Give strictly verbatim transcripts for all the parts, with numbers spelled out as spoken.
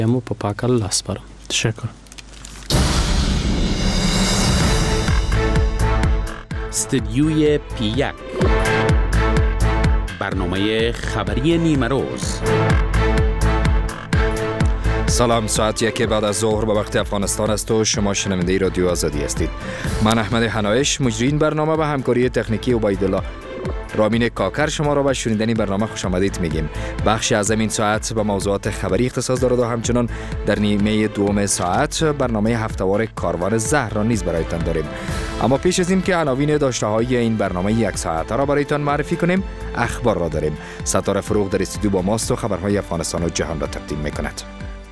مو پاک الله سپارم. تشکر. استدیوی پی یک، برنامه خبری نیمه روز. سلام، ساعت یک بعد از ظهر به وقت افغانستان است و شما شنونده رادیو آزادی هستید. من احمد حنایش، مجری برنامه و همکاری تکنیکی عبیدالله رامین کاکر شما را به شنیدن برنامه خوش آمدید میگیم. بخشی از این ساعت به موضوعات خبری اختصاص دارد و همچنان در نیمه دوم ساعت برنامه هفته‌وار کاروان زهر را نیز برایتان داریم. اما پیش از این که عناوین داشته های این برنامه یک ساعته را برایتان معرفی کنیم، اخبار را داریم. ستاره فروغ در استودیو با ماست و خبرهای افغانستان و جهان را تقدیم میکند.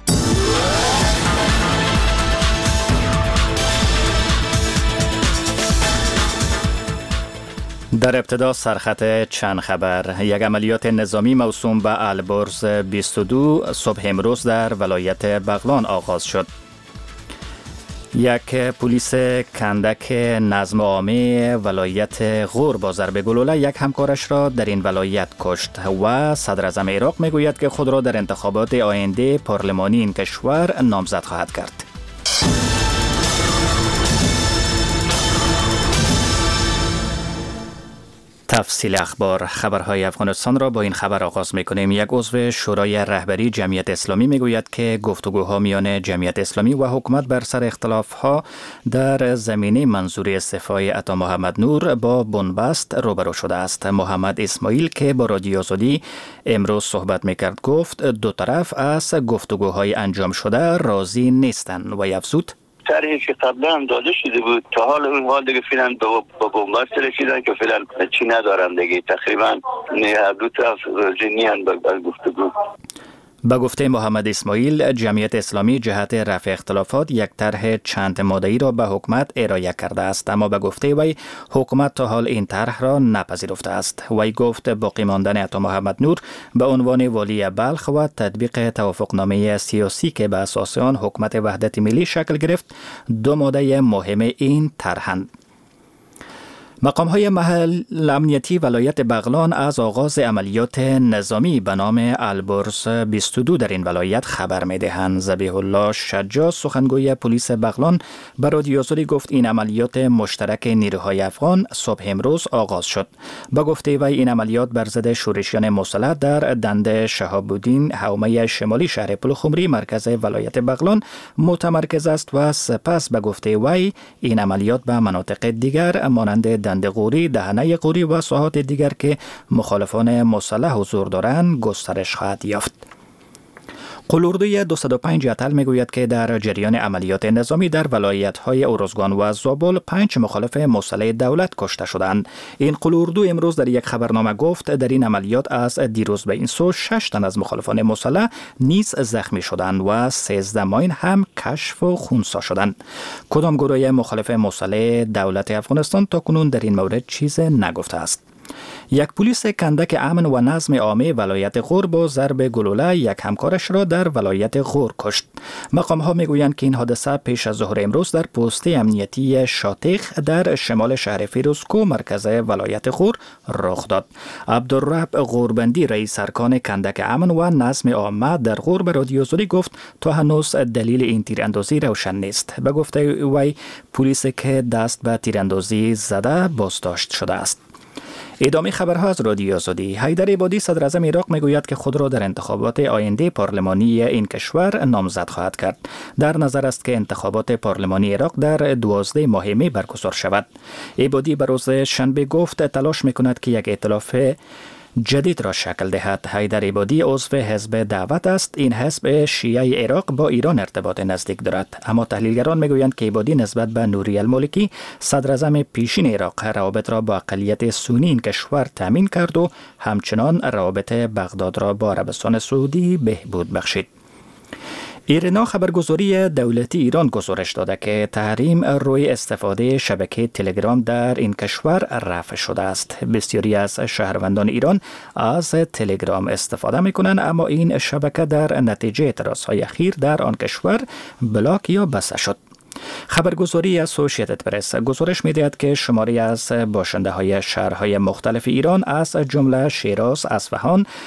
در ابتدا سرخط چند خبر. یک عملیات نظامی موسوم به البرز بیست و دو صبح امروز در ولایت بغلان آغاز شد. یک پلیس کندک نظم عامه ولایت غور با ضرب گلوله یک همکارش را در این ولایت کشت و صدر اعظم عراق میگوید که خود را در انتخابات آینده پارلمانی این کشور نامزد خواهد کرد. تفصیل اخبار. خبرهای افغانستان را با این خبر آغاز می‌کنیم. یک عضو شورای رهبری جمعیت اسلامی میگوید که گفتگوها میان جمعیت اسلامی و حکومت بر سر اختلافها در زمینه منظوری استعفای عطا محمد نور با بنبست روبرو شده است. محمد اسماعیل که با رادیو آزادی امروز صحبت میکرد گفت دو طرف از گفتگوهای انجام شده راضی نیستند و افزود طرحی که قبلا هم داده شده بود تا حال اون حال دیگه فعلا با بنبست رسیدن که فعلا چی ندارن دیگه، تقریبا هر دو طرف راضی نیستن به گفتگو. به گفته محمد اسماعیل، جمعیت اسلامی جهت رفع اختلافات یک طرح چند ماده‌ای را به حکومت ارائه کرده است، اما به گفته وی حکومت تا حال این طرح را نپذیرفته است. وی گفت باقی ماندن عطا محمد نور به عنوان والی بلخ و تطبیق توافقنامه سیاسی که به اساس آن حکومت وحدت ملی شکل گرفت دو ماده مهم این طرحند. مقام‌های محل امنیتی ولایت بغلان از آغاز عملیات نظامی به نام البرز بیست و دو در این ولایت خبر می‌دهند. ذبیح الله شجاع سخنگوی پلیس بغلان به رادیو آزادی گفت این عملیات مشترک نیروهای افغان صبح امروز آغاز شد. به گفته وی این عملیات بر ضد شورشیان مسلح در دنده شهاب الدین حومه شمالی شهر پلخمری مرکز ولایت بغلان متمرکز است و سپس به گفته وی این عملیات به مناطق دیگر مانند دنده غوری، دهنه غوری و ساحات دیگر که مخالفان مسلح حضور دارند گسترش خواهد یافت. قلوردوی دویست و پنج اتل میگوید که در جریان عملیات نظامی در ولایت‌های اروزگان و زابل پنج مخالف مسلح دولت کشته شدند. این قلوردو امروز در یک خبرنامه گفت در این عملیات از دیروز به این سو شش تن از مخالفان مسلح نیز زخمی شدند و سیزده ماین هم کشف و خونسا شدند. کدام گروه مخالف مسلح دولت افغانستان تاکنون در این مورد چیز نگفته است. یک پلیس کندک امن و نظم عامه ولایت غور با ضرب گلوله یک همکارش را در ولایت غور کشت. مقام ها میگویند که این حادثه پیش از ظهر امروز در پست امنیتی شاتیخ در شمال شهر فیروزکو مرکز ولایت غور رخ داد. عبدالرب غوربندی رئیس ارکان کندک امن و نظم عامه در غور به رادیو آزادی گفت تا هنوز دلیل این تیراندازی روشن نیست. به گفته وی پلیس که دست به تیراندازی زده بازداشت شده است. ادامه خبرها از رادیو آزادی. حیدر عبادی صدر اعظم عراق میگوید که خود را در انتخابات آینده پارلمانی این کشور نامزد خواهد کرد. در نظر است که انتخابات پارلمانی عراق در دوازده ماه می برگزار شود. عبادی به روز شنبه گفت تلاش میکند که یک ائتلاف جدید را شکل دهد. حیدر عبادی عضو حزب دعوت است. این حزب شیعه عراق با ایران ارتباط نزدیک دارد، اما تحلیلگران میگویند که عبادی نسبت به نوری المالکی صدر اعظم پیشین عراق روابط را با اقلیت سنی این کشور تامین کرد و همچنان روابط بغداد را با عربستان سعودی بهبود بخشید. ایرنا خبرگزاری دولتی ایران گزارش داده که تحریم روی استفاده شبکه تلگرام در این کشور رفع شده است. بسیاری از شهروندان ایران از تلگرام استفاده می‌کنند، اما این شبکه در نتیجه اعتراضهای اخیر در آن کشور بلاک یا بسته شد. خبرگزاری اسوسییتد پرس گزارش می‌دهد که شماری از باشنده های شهرهای مختلف ایران از جمله شیراز، اصفهان،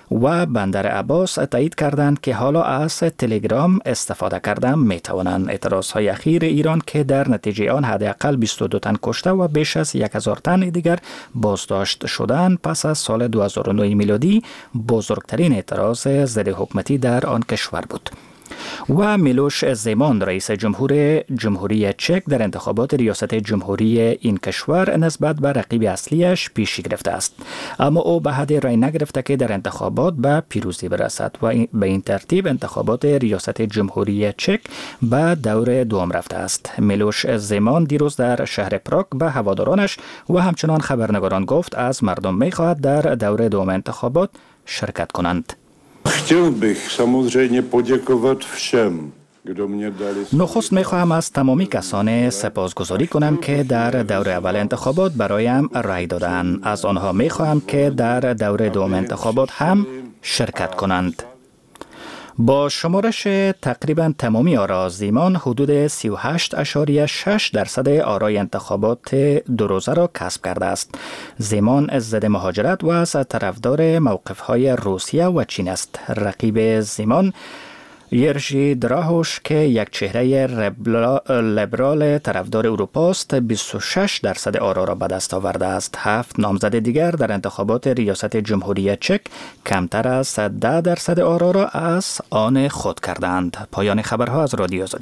و بندر عباس تایید کردند که حالا از تلگرام استفاده کردن می توانند. اعتراضهای اخیر ایران که در نتیجه آن حداقل بیست و دو تن کشته و بیش از یک هزار تن دیگر بازداشت شدند پس از سال دو هزار و نه میلادی بزرگترین اعتراض ضد حکومتی در آن کشور بود. و میلوش زمان رئیس جمهور جمهوری چک در انتخابات ریاست جمهوری این کشور نسبت به رقیب اصلیش پیشی گرفته است، اما او به حد رای نگرفته که در انتخابات به پیروزی برسد و به این ترتیب انتخابات ریاست جمهوری چک به دور دوم رفته است. میلوش زمان دیروز در شهر پراگ به هوادارانش و همچنان خبرنگاران گفت از مردم می‌خواهد در دور دوم انتخابات شرکت کنند. Chtěl bych samozřejmě poděkovat všem, kdo mě dali. نخست میخواهم از تمامی کسان سپاسگزاری کنم که در دور اول انتخابات برایم رای دادند. از آنها میخواهم که در دور دوم انتخابات هم شرکت کنند. با شمارش تقریبا تمامی آرا زیمان حدود سی و هشت اشاریه شش درصد آرای انتخابات دو روزه را کسب کرده است. زیمان ضد مهاجرت و از طرفدار موقف‌های روسیه و چین است. رقیب زیمان یرژی دراهوش که یک چهره لیبرال طرفدار اروپا است بیست و شش درصد آرا را به دست آورده است. هفت نامزد دیگر در انتخابات ریاست جمهوری چک کمتر از ده درصد آرا را از آن خود کردند. پایان خبرها از رادیو آزادی.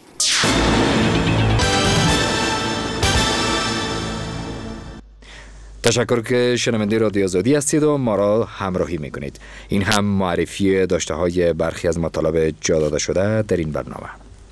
تشکر که شنونده رادیو آزادی هستید و ما را همراهی میکنید. این هم معرفی داشته های برخی از مطالب جا داده شده در این برنامه.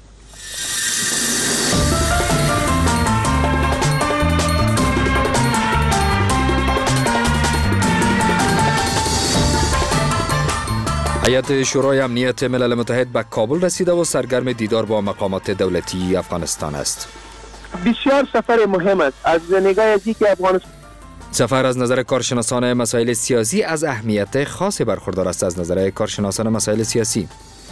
هیئت شورای امنیت ملل متحد به کابل رسیده و سرگرم دیدار با مقامات دولتی افغانستان است. بسیار سفر مهم است از نگاه از اینکه افغانستان سفر از نظر کارشناسان مسائل سیاسی از اهمیت خاصی برخوردار است. از نظر کارشناسان مسائل سیاسی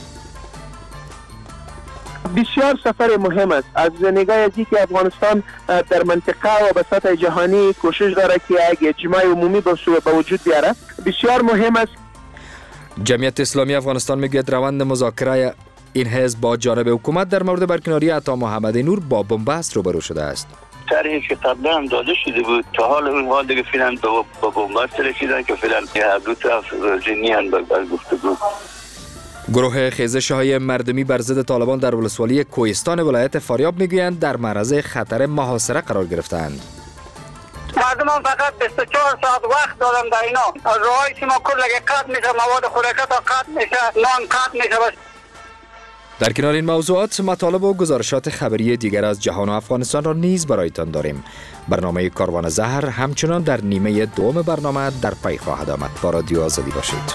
بسیار سفر مهم است از نگاه از اینکه افغانستان در منطقه و به سطح جهانی کوشش داره که یک اجماع عمومی به وجود بیاره. بسیار مهم است. جمعیت اسلامی افغانستان میگوید روند مذاکره این حزب با جانب حکومت در مورد برکناری عطا محمد نور با بنبست روبرو شده است. طرحی که قبلا هم داده شده بود تا حال اون حال دیگه فعلا با بنبست رسیدن که فعلا هر دو طرف راضی ان به گفتگو. گروه خیزش های مردمی بر ضد طالبان در ولسوالی کوهستان ولایت فاریاب میگویند در معرض خطر محاصره قرار گرفتند. مردم هم فقط بیست و چهار ساعت وقت دادن در اینا. راهی که ما کلگه قطع میشه، مواد خوراکی قطع میشه، نان قطع میشه. در کنار این موضوعات مطالب و گزارشات خبری دیگر از جهان و افغانستان را نیز برایتان داریم. برنامه کاروان زهر همچنان در نیمه دوم برنامه در پی خواهد آمد. با رادیو آزادی باشید.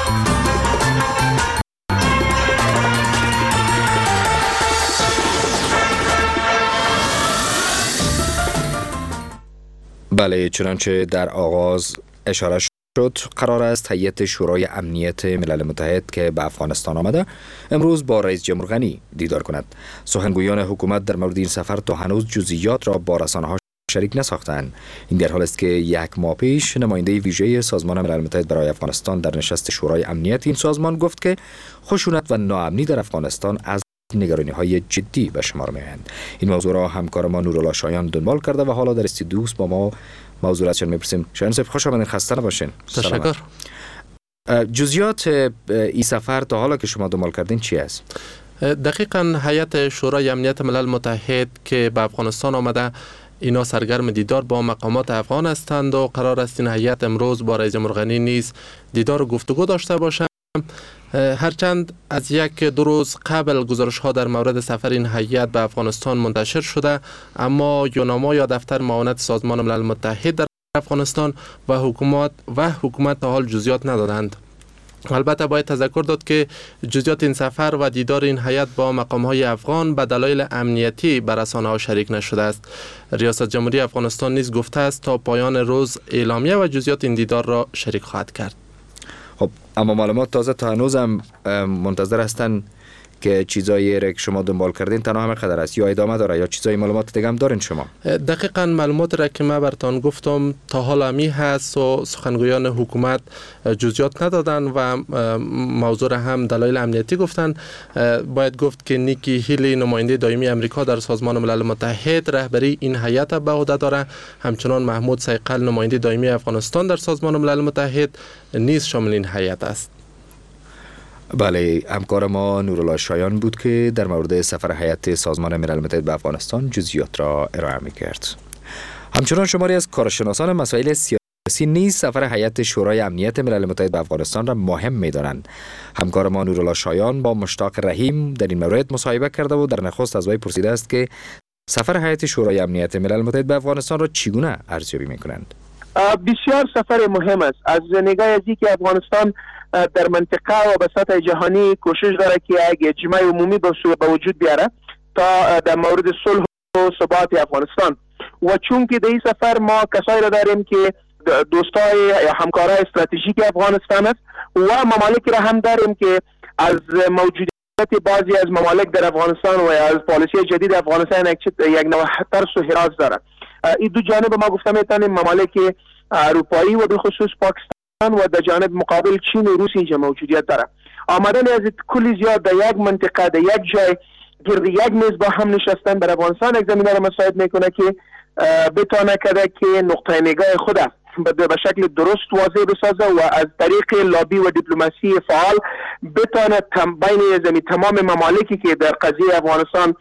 بله، چنانچه در آغاز اشاره شد قرار است هیئت شورای امنیت ملل متحد که به افغانستان آمده امروز با رئیس جمهور غنی دیدار کند. سخنگویان حکومت در مورد این سفر تا هنوز جزئیات را با رسانه‌ها شریک نساختند. این در حالی است که یک ماه پیش نماینده ویژه سازمان ملل متحد برای افغانستان در نشست شورای امنیت این سازمان گفت که خشونت و ناامنی در افغانستان از نگرانی‌های جدی به شمار می‌آیند. این موضوع را همکار ما نورالله شایان دنبال کرده و حالا در استودیو با ما موضوع را می‌پرسیم. شایان صاحب خوش آمدید، خسته نباشین. تشکر. جزئیات این سفر تا حالا که شما دنبال کردین چی است؟ دقیقاً هیئت شورای امنیت ملل متحد که به افغانستان آمده اینا سرگرم دیدار با مقامات افغان هستند و قرار است این هیئت امروز با رئیس جمهور غنی نیز دیدار و گفتگو داشته باشند. هرچند از یک دو روز قبل گزارش ها در مورد سفر این هیئت به افغانستان منتشر شده، اما یوناما یا دفتر معاونت سازمان ملل متحد در افغانستان و حکومت و حکومت تا حال جزئیات ندادند. البته باید تذکر داد که جزئیات این سفر و دیدار این هیئت با مقام های افغان به دلایل امنیتی به رسانه ها شریک نشده است. ریاست جمهوری افغانستان نیز گفته است تا پایان روز اعلامیه و جزئیات این دیدار را شریک خواهد کرد. خب اما معلومات تازه تا هنوز هم منتظر هستند که چیزایی را که شما دنبال کردین تنها همه قدر است یا ادامه داره یا چیزای معلومات دیگه هم دارین شما؟ دقیقاً معلومات را که من براتون گفتم تا حال همی هست و سخنگویان حکومت جزئیات ندادن و موضوع را هم دلایل امنیتی گفتن. باید گفت که نیکی هیلی نماینده دائمی امریکا در سازمان ملل متحد رهبری این هیئت به عهده داره. همچنان محمود صیقل نماینده دائمی افغانستان در سازمان ملل متحد نیز شامل این هیئت است. بله، همکار ما نورالله شایان بود که در مورد سفر هیئت سازمان ملل متحد به افغانستان جزئیات را ارائه می‌کرد. همچنان شماری از کارشناسان مسائل سیاسی نیز سفر هیئت شورای امنیت ملل متحد به افغانستان را مهم می‌دانند. همکار ما نورالله شایان با مشتاق رحیم در این مورد مصاحبه کرده و در نخست از وی پرسیده است که سفر هیئت شورای امنیت ملل متحد به افغانستان را چگونه ارزیابی می‌کنند. بسیار سفر مهم است. از نگاه از اینکه افغانستان در منطقه و به سطح جهانی کوشش داره که یک اجماع عمومی به وجود بیاره تا در مورد صلح و ثبات افغانستان. و چون که در این سفر ما کسایی را داریم که دوستای یا همکارای استراتژیک افغانستان است و ممالک را هم داریم که از موجودیت بعضی از ممالک در افغانستان و از پالیسی جدید افغانستان یک نوع ترس و هراس داره. این دو جانب ما گفته میتونیم ممالک اروپایی و به خصوص پاکستان و در جانب مقابل چین و روس اینجا موجودیت داره. آمدن از کلی زیاد در یک منطقه در یک جای گرد یک میز با هم نشستن بر افغانستان یک زمینه را مساعد میکنه که بتونه کده که نقطه نگاه خود به شکل درست واضح بسازه و از طریق لابی و دیپلماسی فعال بتونه بین زمین تمام ممالکی که در قضیه افغانستان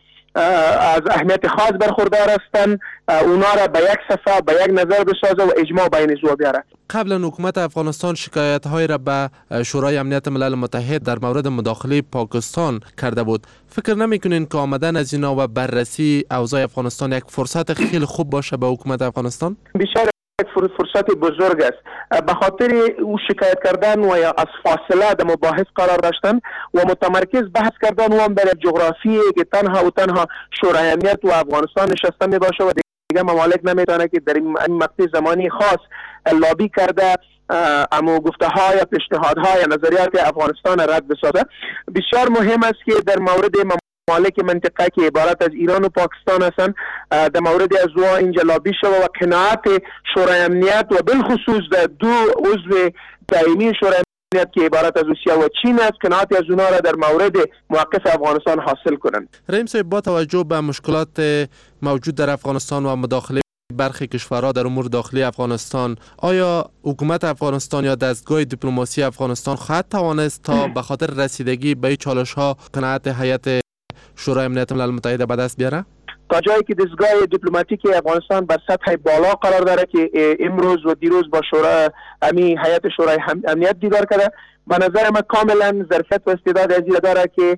از اهمیت خاص برخوردار هستند اونا را به یک صفحه به یک نظر بسازه و اجماع بین زو بیاره. قبلا حکومت افغانستان شکایت های را به شورای امنیت ملل متحد در مورد مداخله پاکستان کرده بود. فکر نمیکنین که آمدن از اینا و بررسی اوضاع افغانستان یک فرصت خیلی خوب باشه به حکومت افغانستان؟ بسیار فرصت بزرگ است. به خاطر او شکایت کردن و یا از فاصله در مباحث قرار داشتن و متمرکز بحث کردن و هم در جغرافی که تنها و تنها شورای امنیت و افغانستان نشسته می باشه و دیگه ممالک نمیتونه که در این مقطع زمانی خاص لابی کرده اما گفته ها یا پیشنهاد ها یا نظریات افغانستان رد بسازه. بسیار مهم است که در مورد ممالک منطقه که عبارت از ایران و پاکستان هستند در مورد از او اینجا لابی شود و قناعت شورای امنیت و بالخصوص در دو عضو دائمی شورای امنیت که عبارت از روسیه و چین است قناعت از اونا را در مورد موقف افغانستان حاصل کنند. رحیم صاحب، با توجه به مشکلات موجود در افغانستان و مداخله برخی کشورها در امور داخلی افغانستان، آیا حکومت افغانستان یا دستگاه دیپلماسی افغانستان خواهد توانست تا به خاطر رسیدگی به چالش‌ها قناعت هیئت شورای امنیت ملل متحد به دست بیاره؟ تا جایی که دستگاه دیپلماتیک افغانستان بر سطح بالا قرار داره که امروز و دیروز با شورای امی هیئت شورای امنیت دیدار کرده، به نظر من کاملا ظرفیت و استعداد از این داره که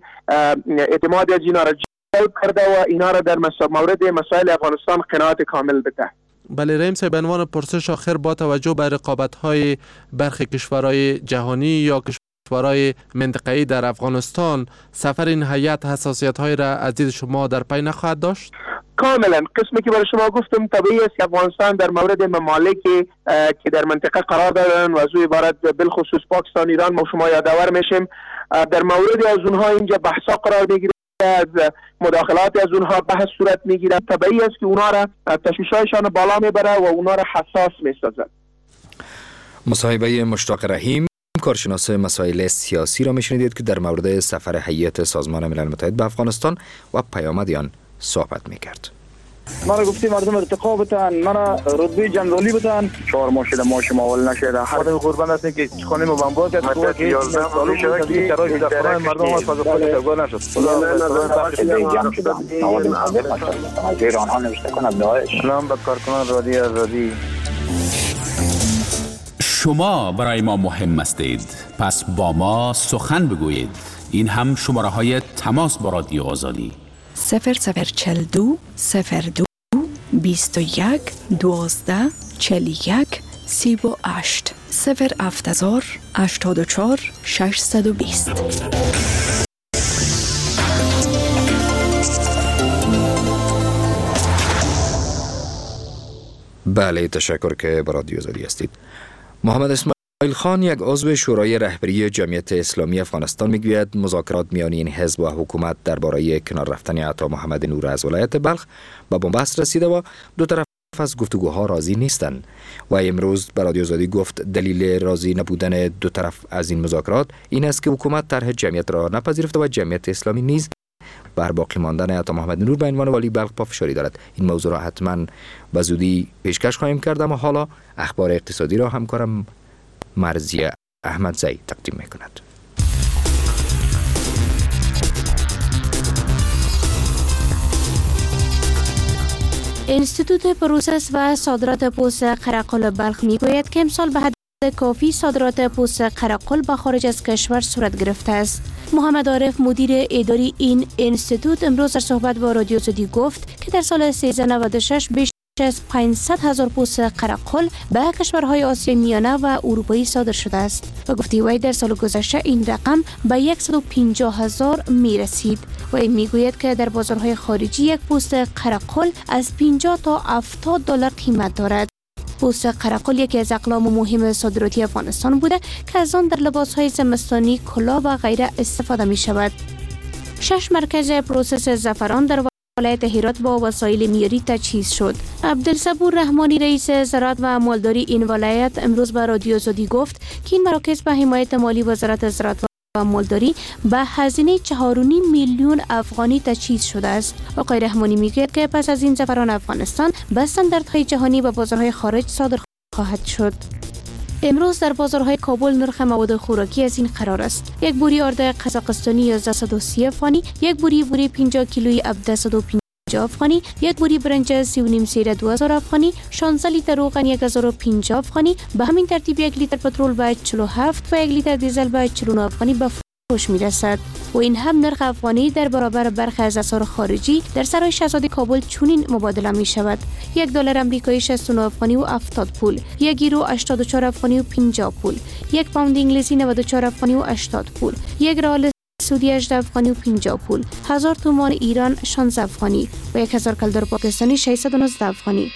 اعتماد از اینا را جلب کرده و اینا را در مورد مسائل افغانستان قناعت کامل بده. بله رحیم صاحب، به عنوان پرسش آخر، با توجه به رقابت‌های برخی کشورهای جهانی یا کشورهای منطقه‌ای در افغانستان، سفر این هیئت حساسیت‌های را از دید شما در پی نخواهد داشت؟ کاملا. قسمی که برای شما گفتم طبیعی است که افغانستان در مورد ممالکی که در منطقه قرار دارن و از او عبارت بالخصوص پاکستان، ایران ما شما یادآور میشیم در مورد از اونها اینجا بحثا قرار میگیره، از مداخلات از اونها بحث صورت میگیره. طبیعی است که اونها را تشویش‌هایشان بالا میبره و اونها را حساس میسازد. مصاحبه مشتاق رحیم، کارشناس مسائل سیاسی را میشنیدید که در مورد سفر هیئت سازمان ملل متحد به افغانستان و پیامد آن صحبت میکرد. مرا گفتی مردم ارتقا بتن، مرا رتبه جنرالی بتن، چهار ماه شده ماش ماول نشده. هر قربان هستیم که خانه ما بمبار کرد تو که سالو شده که شرایط در خانه مردم از فاز خود تگار نشد. خدا آنها نوشته کند داعش. سلام به کارکنان رادیو آزادی. شما برای ما مهم هستید، پس با ما سخن بگویید. این هم شماره های تماس با رادیو آزادی: صفر صفر چل دو صفر دو بیست و یک دوازده چل یک سی و هشت صفر هفت هزار هشتاد و چهار ششصد و بیست. بله، تشکر که با رادیو آزادی هستید. محمد اسماعیل اسماعیل خان یک عضو شورای رهبری جمعیت اسلامی افغانستان میگوید مذاکرات میان این حزب و حکومت درباره کنار رفتن عطا محمد نور از ولایت بلخ به بنبست رسیده و دو طرف از گفتگوها راضی نیستند. و امروز به رادیو آزادی گفت دلیل راضی نبودن دو طرف از این مذاکرات این است که حکومت طرح جمعیت را نپذیرفته و جمعیت اسلامی نیز بر باقی ماندن عطا محمد نور به عنوان والی بلخ پافشاری دارد. این موضوع را حتما به زودی پیشکش خواهیم کرد. اما حالا اخبار اقتصادی را همکارم مرزی احمدزی تقدیم می‌کند. انستیتوت پروسس و صادرات پوست قرقل بلخ میگوید که امسال به حد کافی صادرات پوست قرقل به خارج از کشور صورت گرفته است. محمد عارف مدیر اداری این انستیتوت امروز در صحبت با رادیو آزادی گفت که در سال سیزده نود و شش بیش از پانصد هزار پوست قرقل به کشورهای آسیای میانه و اروپایی صادر شده است و گفته وی در سال گذشته این رقم به صد و پنجاه هزار می رسید. و این می گوید که در بازارهای خارجی یک پوست قرقل از پنجاه تا هفتاد دلار قیمت دارد. پوست قرقل یکی از اقلام مهم صادراتی افغانستان بوده که از آن در لباسهای زمستانی، کلاه و غیره استفاده می شود. شش مرکز پروسس زعفران در ولایت هرات با وسایل معیاری تجهیز شد. عبدالصبور رحمانی رئیس زراعت و مالداری این ولایت امروز به رادیو آزادی گفت که این مراکز به حمایت مالی وزارت زراعت و مالداری به هزینه چهار و نیم میلیون افغانی تجهیز شده است. آقای رحمانی میگوید که پس از این زعفران افغانستان به استانداردهای جهانی و بازارهای خارج صادر خواهد شد. امروز در بازارهای کابل نرخ مواد خوراکی از این قرار است: یک بوری آرد قزاقستانی یازده و سی افغانی، یک بوری بوری پنجاه کیلویی هفتصد و پنجاه افغانی، یک بوری برنج سی و نیم سیر دو هزار افغانی، شانزده لیتر روغن یک هزار و پنجاه افغانی، به همین ترتیب یک لیتر پترول به چهل و هفت و یک لیتر دیزل به چهل و نه افغانی به فروش میرسد. و این هم نرخ افغانی در برابر برخی از اسعار خارجی در سرای شاهزاده کابل چنین مبادله می شود: یک دلار آمریکایی شصت و نه افغانی و هفتاد پول، یک یورو هشتاد و چهار افغانی و پنجاه پول، یک پوند انگلیسی نود و چهار افغانی و هشتاد پول، یک ریال سعودی هجده افغانی و پنجاه پول، هزار تومان ایران شانزده افغانی و یک هزار کلدر پاکستانی ششصد و نوزده افغانی.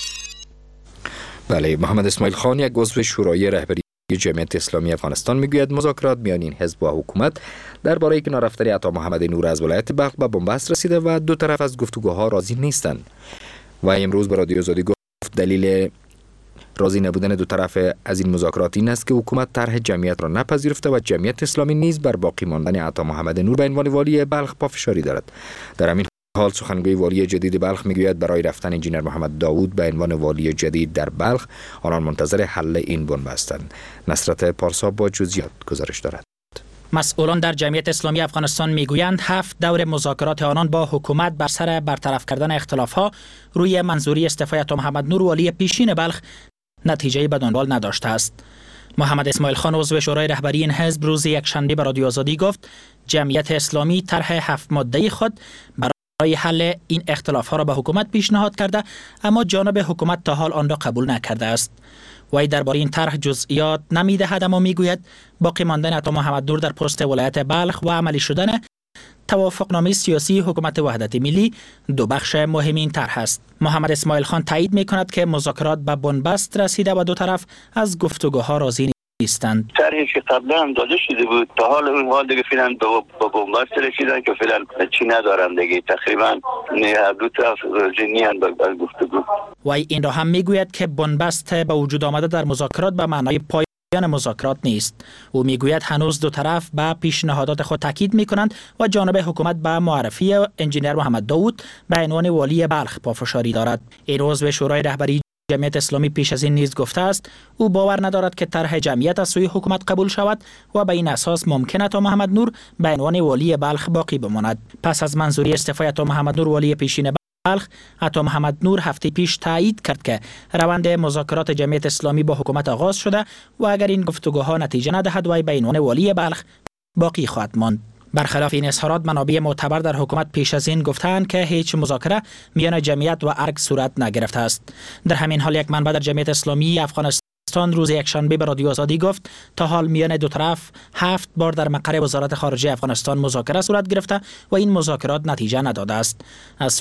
بله، محمد اسماعیل خان یک عضو شورای رهبری جمعیت اسلامی افغانستان میگوید مذاکرات میان این حزب و حکومت درباره کنار رفتن عطا محمد نور از ولایت بلخ به بنبست رسیده و دو طرف از گفتگوها راضی نیستند. و امروز به رادیو آزادی گفت دلیل راضی نبودن دو طرف از این مذاکرات این است که حکومت طرح جمعیت را نپذیرفته و جمعیت اسلامی نیز بر باقی ماندن عطا محمد نور به عنوان والی بلخ پافشاری دارد. در همین حال سخنگوی والی جدید بلخ میگوید برای رفتن انجینر محمد داوود به عنوان والی جدید در بلخ آنان منتظر حل این بنبستند. نصرت پارسا با جزئیات گزارش دارد. مسئولان در جمعیت اسلامی افغانستان میگویند هفت دور مذاکرات آنان با حکومت بر سر برطرف کردن اختلافها روی منظوری استعفای عطا محمد نور والی پیشین بلخ نتیجه‌ای به دنبال نداشته است. محمد اسماعیل خان عضو شورای رهبری این حزب روز یکشنبه به رادیو آزادی گفت جمعیت اسلامی طرح هفت ماده‌ای خود برای حل این اختلافها را به حکومت پیشنهاد کرده، اما جانب حکومت تا حال آن را قبول نکرده است. وی درباره این طرح جزئیات نمی‌دهد، اما میگوید باقی ماندن عطا محمد نور در پست ولایت بلخ و عملی شدن توافقنامه سیاسی حکومت وحدت ملی دو بخش مهم این طرح است. محمد اسماعیل خان تایید می‌کند که مذاکرات به بنبست رسیده و دو طرف از گفتگوها راضی نیستند. طرحی که قبلا هم داده شده بود تا حال اون حال دیگه فعلا به بنبست رسیدن که فعلا چی ندارن دیگه، تقریبا هر دو طرف راضی نیستند به گفتگو. وی این را هم میگوید که بنبست به وجود آمده در مذاکرات به معنای پایان مذاکرات نیست. او میگوید هنوز دو طرف به پیشنهادات خود تاکید میکنند و جانب حکومت به معرفی انجینر محمد داوود به عنوان والی بلخ پافشاری دارد. این عضو شورای رهبری جمعیت اسلامی پیش از این نیز گفته است او باور ندارد که طرح جمعیت از سوی حکومت قبول شود و به این اساس ممکن است محمد نور به عنوان والی بلخ باقی بماند. پس از منظوری استعفای عطا محمد نور والی پیشین بلخ، عطا محمد نور هفته پیش تایید کرد که روند مذاکرات جمعیت اسلامی با حکومت آغاز شده و اگر این گفتگوها نتیجه ندهد وی به عنوان والی بلخ باقی خواهد ماند. برخلاف این اظهارات، منابع معتبر در حکومت پیش از این گفتند که هیچ مذاکره میان جمعیت و ارگ صورت نگرفته است. در همین حال یک منبع در جمعیت اسلامی افغانستان روز یکشنبه به رادیو آزادی گفت تا حال میان دو طرف هفت بار در مقر وزارت خارجه افغانستان مذاکره صورت گرفته و این مذاکرات نتیجه نداده است. از سوی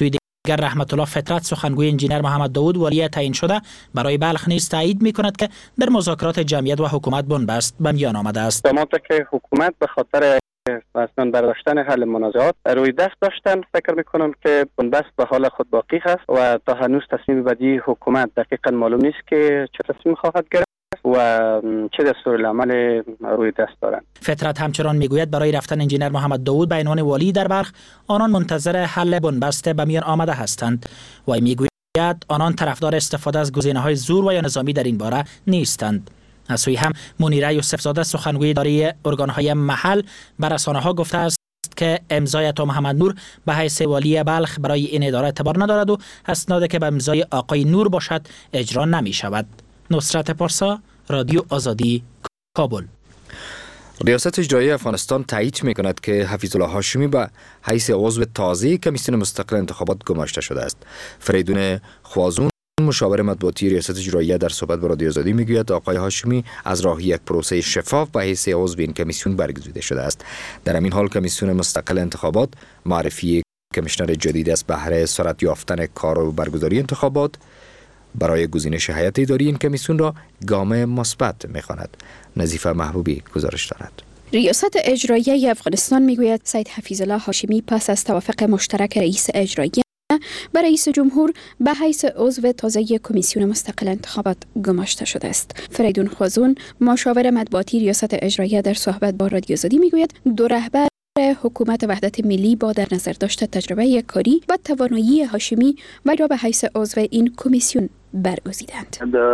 دیگر رحمت الله فطرت سخنگوی انجینر محمد داوود والی تعیین شده برای بلخ نیز تایید می‌کند که در مذاکرات جمعیت و حکومت بنبست به میان آمده است. زمانی که حکومت به خاطر اصلا برداشتن حل منازعات روی دست داشتن، فکر میکنم که بنبست به حال خود باقی هست و تا هنوز تصمیم بعدی حکومت دقیقا معلوم نیست که چه تصمیم خواهد گرفت و چه دستورالعمل روی دست دارند. فطرت همچنان میگوید برای رفتن انجینر محمد داوود به عنوان والی در بلخ آنان منتظر حل بنبست به میان آمده هستند و میگوید آنان طرفدار استفاده از گزینه‌های زور و یا نظامی در این باره نیستند. از سوی هم منیره یوسف زاده سخنگوی اداره ارگان‌های محل به رسانه‌ها گفته است که امضای عطا محمد نور به حیث والی بلخ برای این اداره اعتبار ندارد و اسنادی که به امضای آقای نور باشد اجرا نمی شود. نصرت پارسا، رادیو آزادی، کابل. ریاست اجرایی افغانستان تایید می کند که حفیظ الله هاشمی به حیث عضو تازه کمیسیون مستقل انتخابات گماشته شده است. فریدون خوازون مشاور مطبوعاتی ریاست اجرایی در صحبت با رادیو آزادی میگوید آقای هاشمی از راه یک پروسه شفاف به حیث عضو این کمیسیون برگزیده شده است. در همین حال کمیسیون مستقل انتخابات معرفی کمیشنر جدید از بهره سرعت یافتن کار و برگزاری انتخابات برای گزینش هیئت اداری این کمیسیون را گام مثبت می‌خواند. نظیفه محبوبی گزارش دارد. ریاست اجرایی افغانستان میگوید سید حفیظ الله هاشمی پس از توافق مشترک رئیس اجرایی به رئیس جمهور به حیث عضو تازه کمیسیون مستقل انتخابات گماشته شده است. فریدون خوازون مشاور مطبوعاتی ریاست اجرایی در صحبت با رادیو آزادی میگوید دو رهبر حکومت وحدت ملی با در نظر داشته تجربه کاری و توانایی هاشمی و را به حیث عضو این کمیسیون برگزیدند.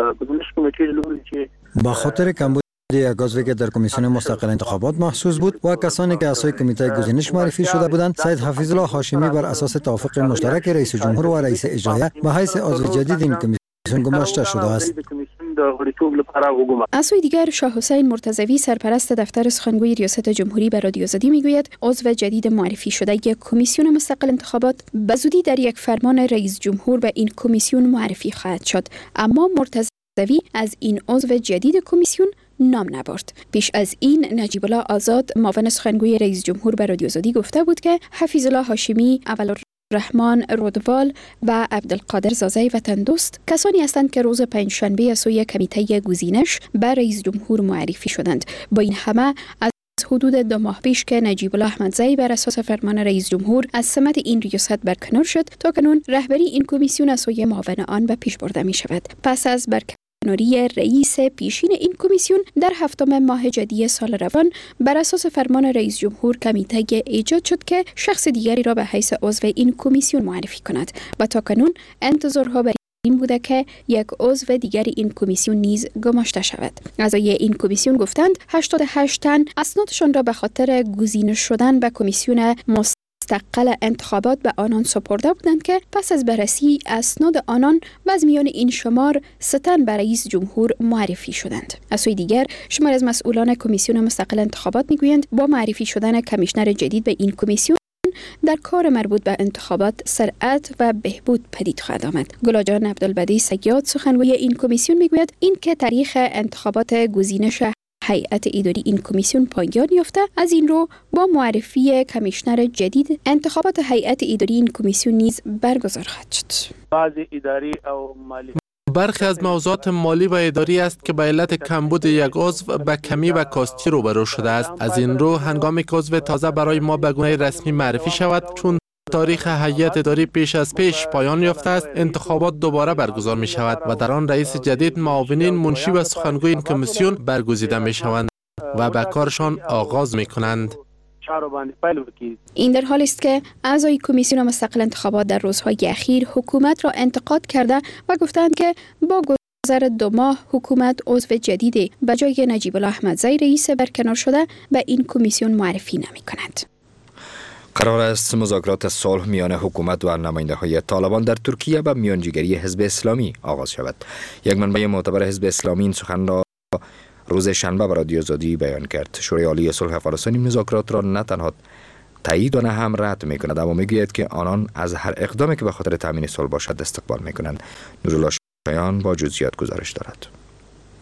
با خاطر کمبود یک عضوی که در کمیسیون مستقل انتخابات محسوس بود و کسانی که اعضای کمیته گزینش معرفی شده بودند، سید حفیظ الله هاشمی بر اساس توافق مشترک رئیس جمهور و رئیس اجرایی به حیث عضو جدید این کمیسیون گماشته شده است. از سوی دیگر شاه حسین مرتضوی سرپرست دفتر سخنگوی ریاست جمهوری به رادیو آزادی میگوید عضو جدید معرفی شده یک کمیسیون مستقل انتخابات به زودی در یک فرمان رئیس جمهور به این کمیسیون معرفی خواهد شد، اما مرتضوی از این عضو جدید کمیسیون نام نبرد. پیش از این نجیب الله آزاد معاون سخنگوی رئیس جمهور به رادیو آزادی گفته بود که حفیظ الله هاشمی، اول رحمان رودوال و عبدالقادر زازی وطن دوست کسانی هستند که روز پنجشنبه از سوی کمیته گزینش به رئیس جمهور معرفی شدند. با این همه از حدود دو ماه پیش که نجیب الله احمدزی بر اساس فرمان رئیس جمهور از سمت این ریاست برکنار شد، تا کنون رهبری این کمیسیون از سوی معاون آن به پیش برده می شود. پس از برکناری رئیس پیشین این کمیسیون در هفتم ماه جدی سال روان بر اساس فرمان رئیس جمهور کمیته ایجاد شد که شخص دیگری را به حیث عضو این کمیسیون معرفی کند و تا کنون انتظارها بر این بوده که یک عضو دیگری این کمیسیون نیز گماشته شود. اعضای این کمیسیون گفتند هشتاد و هشت تن اسنادشان را به خاطر گزینش شدن به کمیسیون مستقل انتخابات به آنان سپرده بودند که پس از بررسی اسناد آنان از میان این شمار سه تن به رئیس جمهور معرفی شدند. از سوی دیگر شمار از مسئولان کمیسیون مستقل انتخابات میگویند با معرفی شدن کمیشنر جدید به این کمیسیون در کار مربوط به انتخابات سرعت و بهبود پدید خواهد آمد. گلاجان عبدالبدی سیاد سخنگوی این کمیسیون میگوید این که تاریخ انتخابات گزینش هیئت اداری این کمیسیون پایان یافته، از این رو با معرفی کمیشنر جدید انتخابات هیئت اداری این کمیسیون نیز برگزار خواهد شد. بعضی اداری او مالی برخی از موضوعات مالی و اداری است که به علت کمبود یک عضو به کمی و کاستی روبرو شده است. از این رو هنگامی که عضو تازه برای ما به گونه رسمی معرفی شود، چون تاریخ هیئت اداری پیش از پیش پایان یافته است، انتخابات دوباره برگزار می شود و در آن رئیس جدید، معاونین، منشی و سخنگوی این کمیسیون برگزیده می شوند و به کارشان آغاز می کنند. این در حالی است که اعضای کمیسیون مستقل انتخابات در روزهای اخیر حکومت را انتقاد کرده و گفتند که با گذر دو ماه حکومت عضو جدیدی به جای نجیب الله احمدزی رئیس برکنار شده به این کمیسیون معرفی نمی کند. قرار است مذاکرات صلح میان حکومت و نماینده های طالبان در ترکیه و میانجیگری حزب اسلامی آغاز شود. یک منبع معتبر حزب اسلامی این سخن را روز شنبه به رادیو آزادی بیان کرد. شورای عالی صلح افغانستان مذاکرات را نه تنها تایید و نه هم رد می‌کند، اما میگوید که آنان از هر اقدامی که به خاطر تامین صلح باشد استقبال می‌کنند. نورالله شایان با جزئیات گزارش دارد.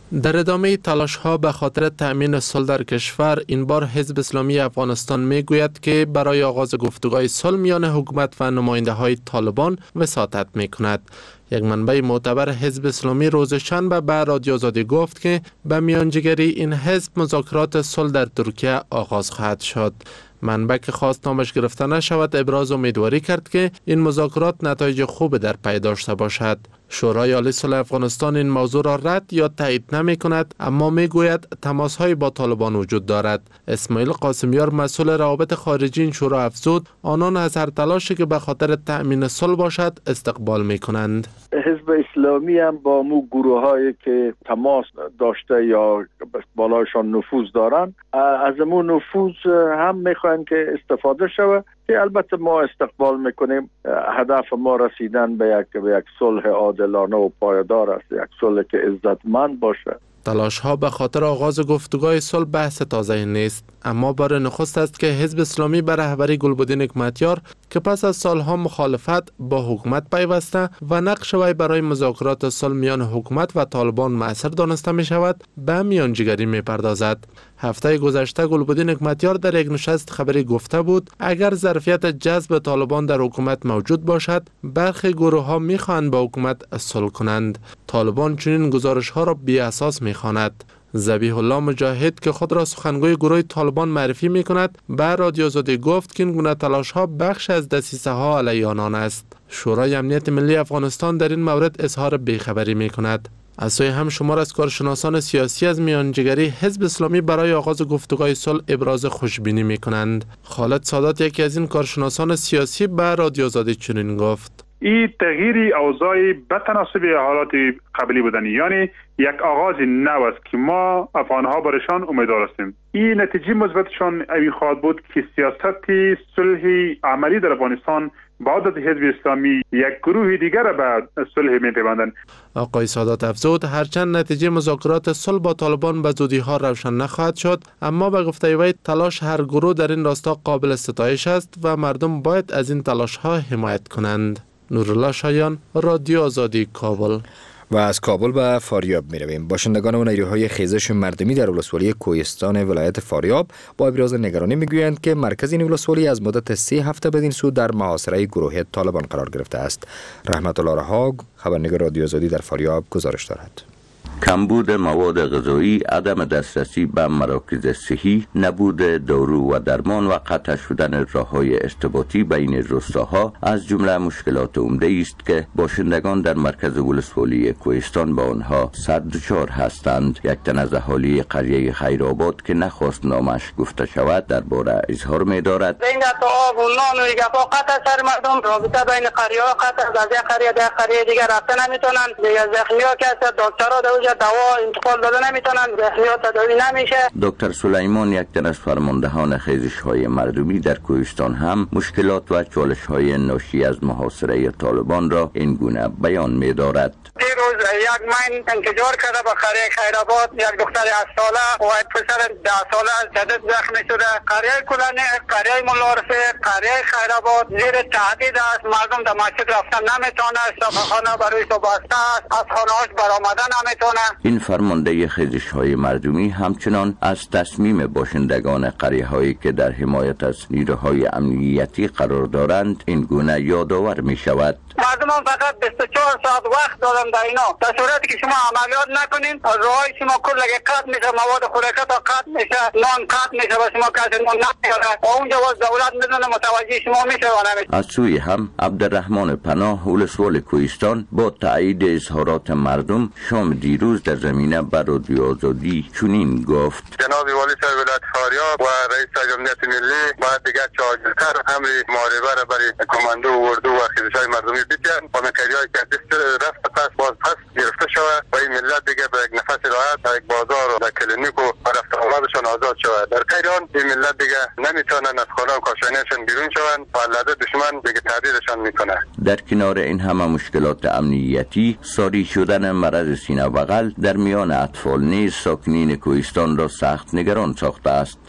در ادامه تلاش ها به خاطر تأمین صلح در کشور، این بار حزب اسلامی افغانستان می گوید که برای آغاز گفتگوهای صلح میان حکومت و نماینده های طالبان وساطت می کند. یک منبع معتبر حزب اسلامی روز شنبه به رادیو آزادی گفت که به میانجیگری این حزب مذاکرات صلح در ترکیه آغاز خواهد شد. منبع که خواست نامش گرفته نشود ابراز امیدواری کرد که این مذاکرات نتایج خوب در پی داشته باشد. شورای عالی صلح افغانستان این موضوع را رد یا تایید نمی کند، اما می گوید تماس های با طالبان وجود دارد. اسماعیل قاسمیار مسئول روابط خارجی این شورا افزود آنان از هر تلاشی که به خاطر تأمین صلح باشد استقبال می کنند. حزب اسلامی هم با مو گروه هایی که تماس داشته یا بالایشان نفوذ دارند از امون نفوذ هم میخواهند که استفاده شود، که البته ما استقبال میکنیم. هدف ما رسیدن به یک به یک صلح عادلانه و پایدار است، یک صلح که عزتمند باشه. تلاش ها به خاطر آغاز گفتگوهای صلح بحث تازه نیست، اما بار نخست است که حزب اسلامی به رهبری گلبدین حکمتیار که پس از سالها مخالفت با حکومت پیوسته و نقش وی برای مذاکرات صلح میان حکومت و طالبان مؤثر دانسته می شود، به میانجیگری می پردازد. هفته گذشته گلبدین حکمتیار در یک نشست خبری گفته بود اگر ظرفیت جذب طالبان در حکومت موجود باشد، برخی گروه ها می خواهند با حکومت صلح کنند. طالبان چنین گزارش ها را بی اساس می خواند. ذبیح الله مجاهد که خود را سخنگوی گروه طالبان معرفی می کند، به رادیو آزادی گفت که این گونه تلاش ها بخش از دسیسه ها علیه آنان است. شورای امنیت ملی افغانستان در این مورد اظهار بیخبری می کند. از سوی هم شمار از کارشناسان سیاسی از میانجیگری حزب اسلامی برای آغاز گفتگوهای صلح ابراز خوشبینی می کنند. خالد سادات یکی از این کارشناسان سیاسی به رادیو آزادی چنین گفت: این تغییر اوضاع به تناسب حالات قبلی بودن، یعنی یک آغاز نو است که ما افغانها برشان امیدوار هستیم. این نتیجه مثبتشان این خواهد بود که سیاست صلح عملی در افغانستان با عادت حزب اسلامی یک گروه دیگر به صلح می‌پیوندند. آقای سادات افزود هرچند نتیجه مذاکرات صلح با طالبان به زودی ها روشن نخواهد شد، اما به گفته وی تلاش هر گروه در این راستا قابل ستایش است و مردم باید از این تلاش ها حمایت کنند. نورالله شایان، رادیو آزادی، کابل. و از کابل به فاریاب می رویم. باشندگان و نیروهای خیزش مردمی در ولسوالی کوهستان ولایت فاریاب با ابراز نگرانی می گویند که مرکز این ولسوالی از مدت سه هفته بدین سو در محاصره گروه طالبان قرار گرفته است. رحمت الله رها، خبرنگار رادیو آزادی در فاریاب، گزارش دارد. کمبود مواد غذایی، عدم دسترسی به مراکز صحی، نبود دارو و درمان و قطع شدن راه‌های ارتباطی بین روستاها از جمله مشکلات عمده است که باشندگان در مرکز ولسوالی کوهستان با آنها سردچار هستند. یک تن از اهالی قریه خیرآباد که نخواست نامش گفته شود درباره اظهار می‌دارد: بین آب و نان و دیگه قطع سر مردم، رابطه بین قریه ها قطع، از یک قریه در قریه دیگر رفتن نمیتونن، دیگه زخمی‌ها که هست دکترها دوا انتقال داده نمیتونن، زخمی‌ها تداوی نمیشه. دکتر سلیمان، یک تن از فرماندهان خیزش‌های مردمی در کوهستان، هم مشکلات و چالش‌های ناشی از محاصره طالبان را این گونه بیان می‌دارد: دیروز یک من انتظار کرده به قریه خیرآباد، یک دختر هشت ساله و یک پسر ده ساله شدید زخمی شده. قریه کلانی، قریه ملارفه، قریه خیرآباد زیر تهدید است. مردم در مسجد رفتن نمیتونه، شفاخانه برای تو بسته است، از خانه‌هاش برآمدن نمیتونه. این فرمانده خیزش‌های مردمی همچنان از تصمیم باشندگان قریه‌هایی که در حمایت از نیروهای امنیتی قرار دارند این گونه یادآور می‌شود: مردم هم فقط بیست و چهار ساعت وقت دادن در اینا. در صورتی که شما عملیات نکنین، راهی شما کلگی قطع میشه، مواد خوراکت قطع میشه، نان قطع میشه و شما کسی نان نمیاره و اونجا باز دولت میدونه متوجه شما میشه و نمیشه. از سوی هم عبدالرحمن پناه، ولسوال کوهستان، با تایید اظهارات مردم شام دیروز در زمینه بر رادیو آزادی چنین گفت: جناب والی صاحب ولایت فاریاب و رئیس جمهوریت ملی باید دیگر چاجرتر امر معارضه را برای کماندو و اردو و خیزش‌های مردمی بیتن و مکریای که دست رفت پس باز پس گرفته شود و این ملت دیگه به یک نفس راحت در یک بازار و در کلینیک و رفت آمدشان آزاد شود. در ایران این ملت دیگه نمیتونن از خانه و کاشانهشان بیرون شوند و لحظه دشمن دیگه تهدیدشان میکنه. در کنار این همه مشکلات امنیتی، ساری شدن مرض سینه بغل در میان اطفال نیز ساکنین کوهستان را سخت نگران ساخته است.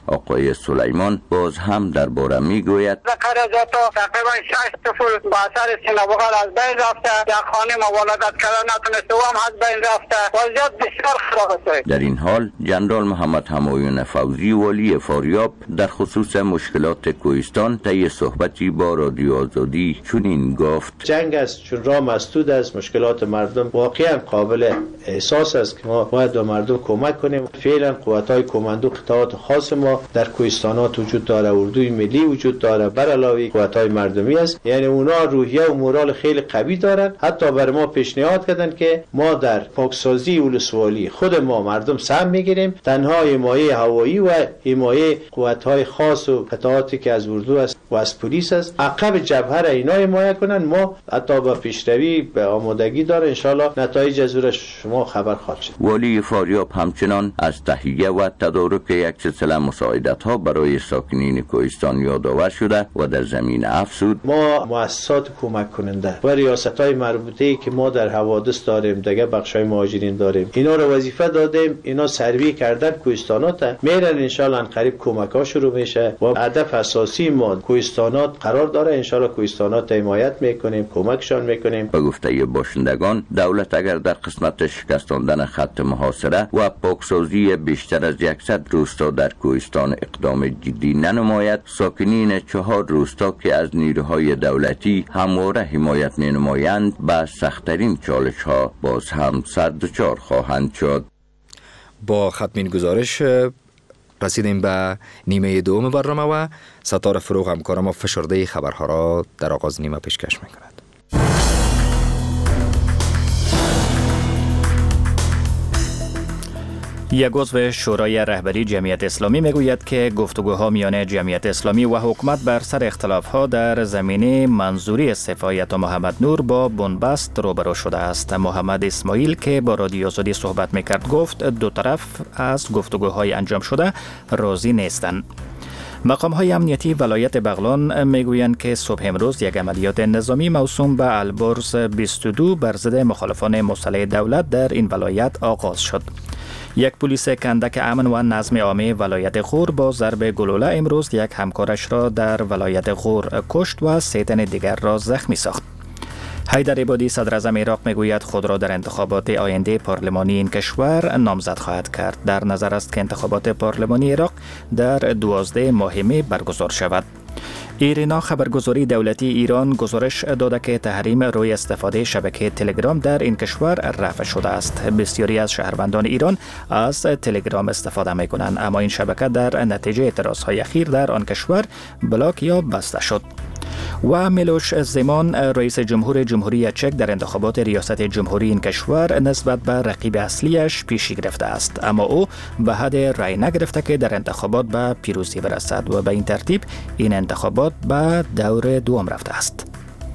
آقای سلیمان باز هم درباره میگوید قرارداد تقریبا شش طفل با اثر سینه بغل از بین رفته، در خانه ما ولادت کردن نتونسته و هم از بین رفته. وضعیت بسیار خراب است. در این حال جنرال محمد همایون فوزی والی فاریاب در خصوص مشکلات کوهستان طی صحبتی با رادیو آزادی چنین گفت: جنگ است، چون راه مسدود است، مشکلات مردم واقعا قابل احساس است که ما باید به مردم کمک کنیم. فعلا قوت‌های کماندو قطعات خاص ما در کوهستانات وجود داره، اردوی ملی وجود داره، بر علاوه قوت‌های مردمی است. یعنی اونا روحیه و مورال خیلی قوی دارن. حتی بر ما پیشنهاد کردن که ما در پاکسازی ولسوالی خود ما مردم سهم میگیریم، تنها حمایه هوایی و حمایه قوت‌های خاص و قطعاتی که از اردو است و از پلیس است عقب جبهه را اینا حمایه کنن. ما حتی با پیشروی به آمادگی داره، ان شاءالله نتایج از اون شما خبر خواهد شد. والی فاریاب همچنان از تهیه و تدارک یک سلسله مساعدت‌ها برای ساکنین کوهستان یادآور شده و در زمین افزود: ما مؤسسات کمک کننده و ریاست‌های مربوطه‌ای که ما در حوادث داریم، دیگه بخشای مهاجرین داریم، اینا رو وظیفه دادیم، اینا سروی کردن کوهستانات میرن، ان شاءالله ان قریب کمک‌ها شروع میشه و هدف اساسی ما کوهستانات قرار داره. ان شاءالله کوهستانات حمایت میکنیم، کمکشان میکنیم. به گفته باشندگان دولت اگر در قسمت شکستاندن خط محاصره و پاکسازی بیشتر از صد روستا در کوهستان اقدام جدی ننماید، ساکنین چهار روستا که از نیروهای دولتی همواره حمایت نمایند به سخت‌ترین چالش‌ها باز هم سردچار خواهند شد. با ختمین گزارش رسیدیم به نیمه دوم برنامه و ستاره فروغ همکار ما فشرده خبرها را در آغاز نیمه پیشکش می‌کند. یک عضو شورای رهبری جمعیت اسلامی میگوید که گفتگوها میان جمعیت اسلامی و حکومت بر سر اختلافها در زمینه منظوری استعفای عطا محمد نور با بنبست روبرو شده است. محمد اسماعیل که با رادیو آزادی صحبت میکرد گفت دو طرف از گفتگوهای انجام شده راضی نیستند. مقام های امنیتی ولایت بغلان میگویند که صبح امروز یک عملیات نظامی موسوم به البرز بیست و دو بر ضد مخالفان مسلح دولت در این ولایت آغاز شد. یک پلیس کندک امن و نظم عامه ولایت غور با ضرب گلوله امروز یک همکارش را در ولایت غور کشت و سه تن دیگر را زخمی ساخت. حیدر عبادی صدر اعظم عراق میگوید خود را در انتخابات آینده پارلمانی این کشور نامزد خواهد کرد. در نظر است که انتخابات پارلمانی عراق در دوازده ماه می برگزار شود. ایرنا خبرگزاری دولتی ایران گزارش داده که تحریم روی استفاده شبکه تلگرام در این کشور رفع شده است. بسیاری از شهروندان ایران از تلگرام استفاده می کنند، اما این شبکه در نتیجه اعتراضهای اخیر در آن کشور بلاک یا بسته شد. و میلوش زمان رئیس جمهور جمهوری چک در انتخابات ریاست جمهوری این کشور نسبت به رقیب اصلیش پیشی گرفته است، اما او به حد رأی نگرفته که در انتخابات به پیروزی برسد و به این ترتیب این انتخابات به دور دوم رفته است.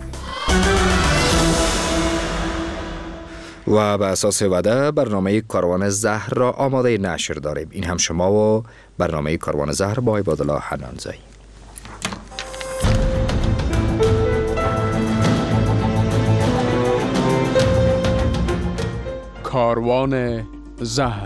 و به اساس وعده برنامه کاروان زهر را آماده نشر داریم. این هم شما و برنامه کاروان زهر با عبادالله حنانزایی. کاروان زهر.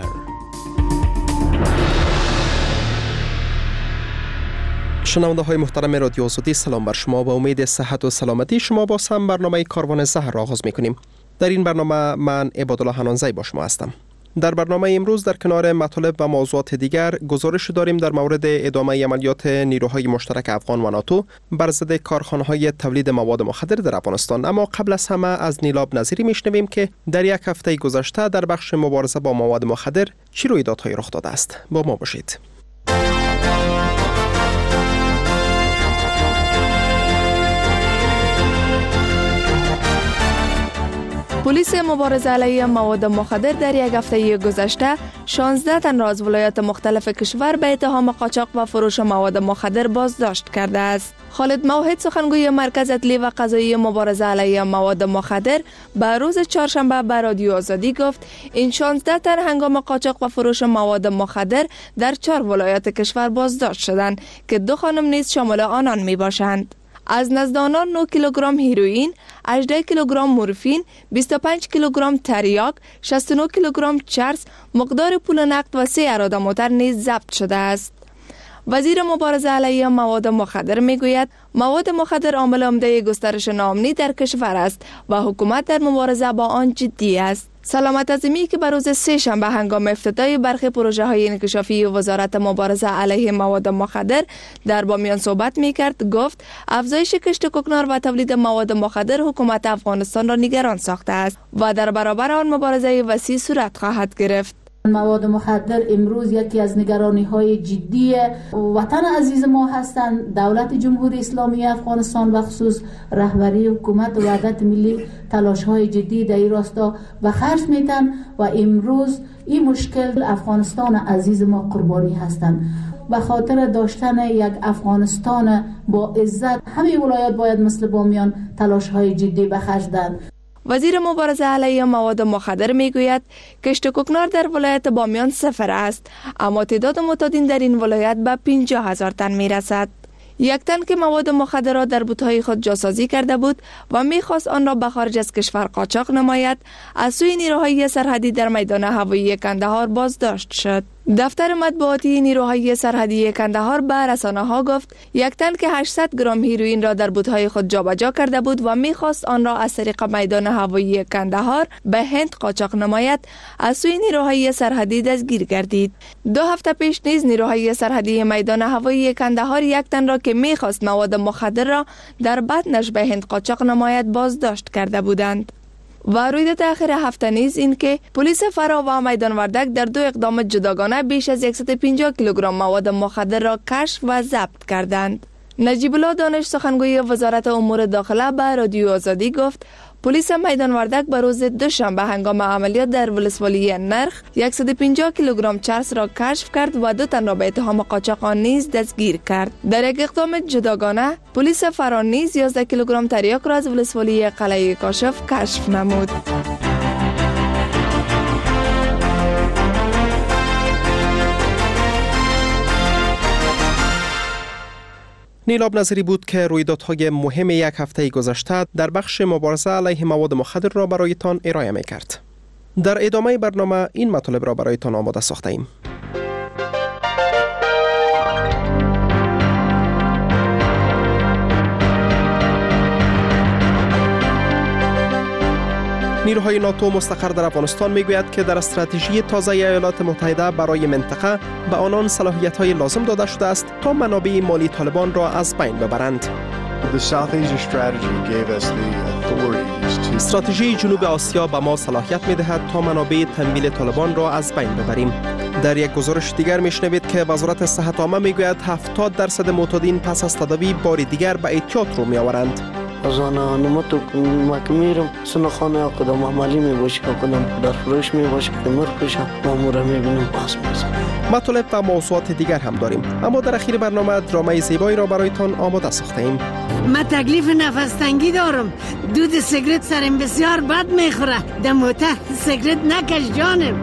شنونده های محترم رادیو آزادی، سلام بر شما. با امید صحت و سلامتی شما با هم برنامه کاروان زهر را آغاز میکنیم. در این برنامه من عبادالله حنانزایی با شما هستم. در برنامه امروز در کنار مطالب و موضوعات دیگر گزارش داریم در مورد ادامه عملیات نیروهای مشترک افغان و ناتو بر ضد کارخانه‌های تولید مواد مخدر در افغانستان. اما قبل از همه از نیلاب نظیری میشنویم که در یک هفته گذشته در بخش مبارزه با مواد مخدر چه رویدادهایی رخ داده است. با ما باشید. پلیس مبارزه علیه مواد مخدر در یک هفته گذشته شانزده تن را از ولایات مختلف کشور به اتهام قاچاق و فروش مواد مخدر بازداشت کرده است. خالد موحد سخنگوی مرکز اطلاعی و قضایی مبارزه علیه مواد مخدر به روز چهارشنبه به رادیو آزادی گفت این شانزده تن هنگام قاچاق و فروش مواد مخدر در چهار ولایات کشور بازداشت شدند که دو خانم نیز شامل آنان می باشند. از نزد آنان نه کیلوگرم هیروئین، هجده کیلوگرم مورفین، بیست و پنج کیلوگرم تریاک، شصت و نه کیلوگرم چرس، مقدار پول نقد و سه اراده موتر نیز ضبط شده است. وزیر مبارزه علیه مواد مخدر میگوید مواد مخدر عامل عمده گسترش ناامنی در کشور است و حکومت در مبارزه با آن جدی است. سلامت عظیمی که بر روز سه شنبه هنگام افتتاح برخی پروژه های انکشافی وزارت مبارزه علیه مواد مخدر در بامیان صحبت می کرد، گفت افزایش کشت کوکنار و تولید مواد مخدر حکومت افغانستان را نگران ساخته است و در برابر آن مبارزه وسیع صورت خواهد گرفت. مواد مخدر امروز یکی از نگرانی های جدی وطن عزیز ما هستند. دولت جمهوری اسلامی افغانستان و خصوص رهبری حکومت و وحدت ملی تلاش های جدی در این راستا به خرج میتن و امروز این مشکل افغانستان عزیز ما قربانی هستند. به خاطر داشتن یک افغانستان با عزت همه ولایات باید مثل بامیان تلاش های جدی به خرج دهند. وزیر مبارزه علیه مواد مخدر میگوید کشت کوکنار در ولایت بامیان صفر است، اما تعداد معتادین در این ولایت به پنجاه هزار تن میرسد. یک تن که مواد مخدر را در بوتهای خود جاسازی کرده بود و میخواست آن را به خارج از کشور قاچاق نماید، از سوی نیروهای سرحدی در میدان هوایی کندهار بازداشت شد. دفتر مطبوعاتی نیروهای سرحدی کندهار به رسانه‌ها گفت یک تن که هشتصد گرم هیروئین را در بوتهای خود جابجا کرده بود و میخواست آن را از طریق میدان هوایی کندهار به هند قاچاق نماید، از سوی نیروهای سرحدی دستگیر گردید. دو هفته پیش نیز نیروهای سرحدی میدان هوایی کندهار یک تن را که میخواست مواد مخدر را در بدنش به هند قاچاق نماید بازداشت کرده بودند. و رویداد اخیر هفته نیز این که پلیس فرا و میدان وردک در دو اقدام جداگانه بیش از صد و پنجاه کیلوگرم مواد مخدر را کشف و ضبط کردند. نجیب الله دانش سخنگوی وزارت امور داخله به رادیو آزادی گفت پلیس میدان وردک به روز دوشنبه هنگام عملیات در ولسوالی نرخ صد و پنجاه کیلوگرم چرس را کشف کرد و دو تن را به اتهام قاچاق آن نیز دستگیر کرد. در یک اقدام جداگانه پلیس فرا نیز یازده کیلوگرم تریاک را از ولسوالی قلعه کاشف کشف نمود. نیلاب نظری بود که رویدادهای مهم یک هفته گذشته در بخش مبارزه علیه مواد مخدر را برایتان ارائه می کرد. در ادامه برنامه این مطالب را برایتان آماده ساخته ایم. نیروهای ناتو مستقر در افغانستان میگوید که در استراتژی تازه ایالات متحده برای منطقه به آنان صلاحیت‌های لازم داده شده است تا منابع مالی طالبان را از بین ببرند. استراتژی جنوب آسیا به ما صلاحیت می‌دهد تا منابع تمویل طالبان را از بین ببریم. در یک گزارش دیگر میشنوید که وزارت صحت عامه میگوید هفتاد درصد معتادین پس از تداوی بار دیگر به اعتیاد رو میآورند. از آن نموتو مکمیرم سنخانه کدام عملی می باشه کدام در فروش می باشه که مرکش مامورا می بینم پاس میزنم. مطالب و موضوعات دیگر هم داریم، اما در اخیر برنامه درامای زیبایی را برایتان آماده ساخته ایم. من تکلیف نفس تنگی دارم، دود سیگرت سرم بسیار بد میخوره، دموته سیگرت نکش جانم.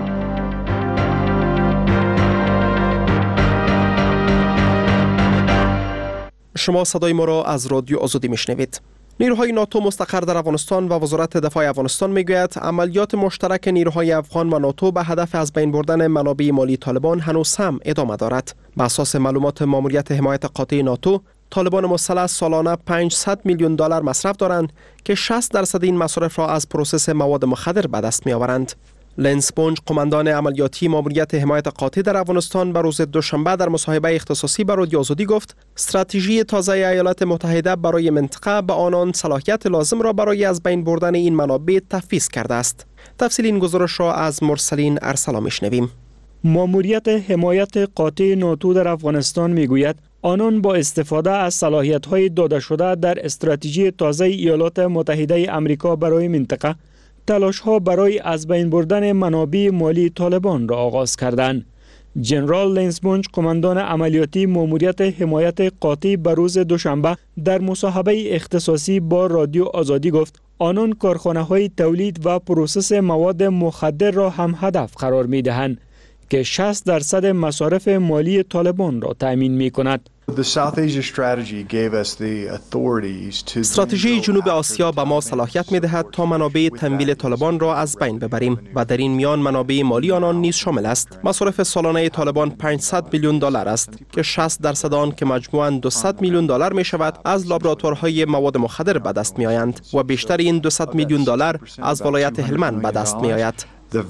شما صدای ما را از رادیو آزادی میشنوید. نیروهای ناتو مستقر در افغانستان و وزارت دفاع افغانستان میگوید عملیات مشترک نیروهای افغان و ناتو به هدف از بین بردن منابع مالی طالبان هنوز هم ادامه دارد. بر اساس معلومات ماموریت حمایت قاطع ناتو، طالبان مسلح سالانه پانصد میلیون دلار مصرف دارند که شصت درصد این مصرف را از پروسس مواد مخدر به دست میآورند. لنس بونج، قماندان عملیاتی ماموریت حمایت قاطع در افغانستان، به روز دوشنبه در مصاحبه اختصاصی با رادیو آزادی گفت استراتژی تازه ایالات متحده برای منطقه به آنان صلاحیت لازم را برای از بین بردن این منابع تفویض کرده است. تفصیل این گزارش را از مرسلین ارسلا میشنویم. ماموریت حمایت قاطع ناتو در افغانستان میگوید آنان با استفاده از صلاحیت‌های داده شده در استراتژی تازه ایالات متحده آمریکا برای منطقه تلاش‌ها برای از بین بردن منابع مالی طالبان را آغاز کردند. جنرال لنس بونج، قماندان عملیاتی ماموریت حمایت قاطع به روز دوشنبه در مصاحبه اختصاصی با رادیو آزادی گفت آنان کارخانه‌های تولید و پروسس مواد مخدر را هم هدف قرار می‌دهند که شصت درصد مصارف مالی طالبان را تأمین می‌کند. استراتژی جنوب آسیا به ما صلاحیت می‌دهد تا منابع تمویل طالبان را از بین ببریم و در این میان منابع مالی آنان نیز شامل است. مصارف سالانه طالبان پانصد میلیون دلار است که شصت درصد آن که مجموعاً دویست میلیون دلار می شود از لابراتوارهای مواد مخدر به دست می آیند و بیشتر این دویست میلیون دلار از ولایت هلمند به دست می آید.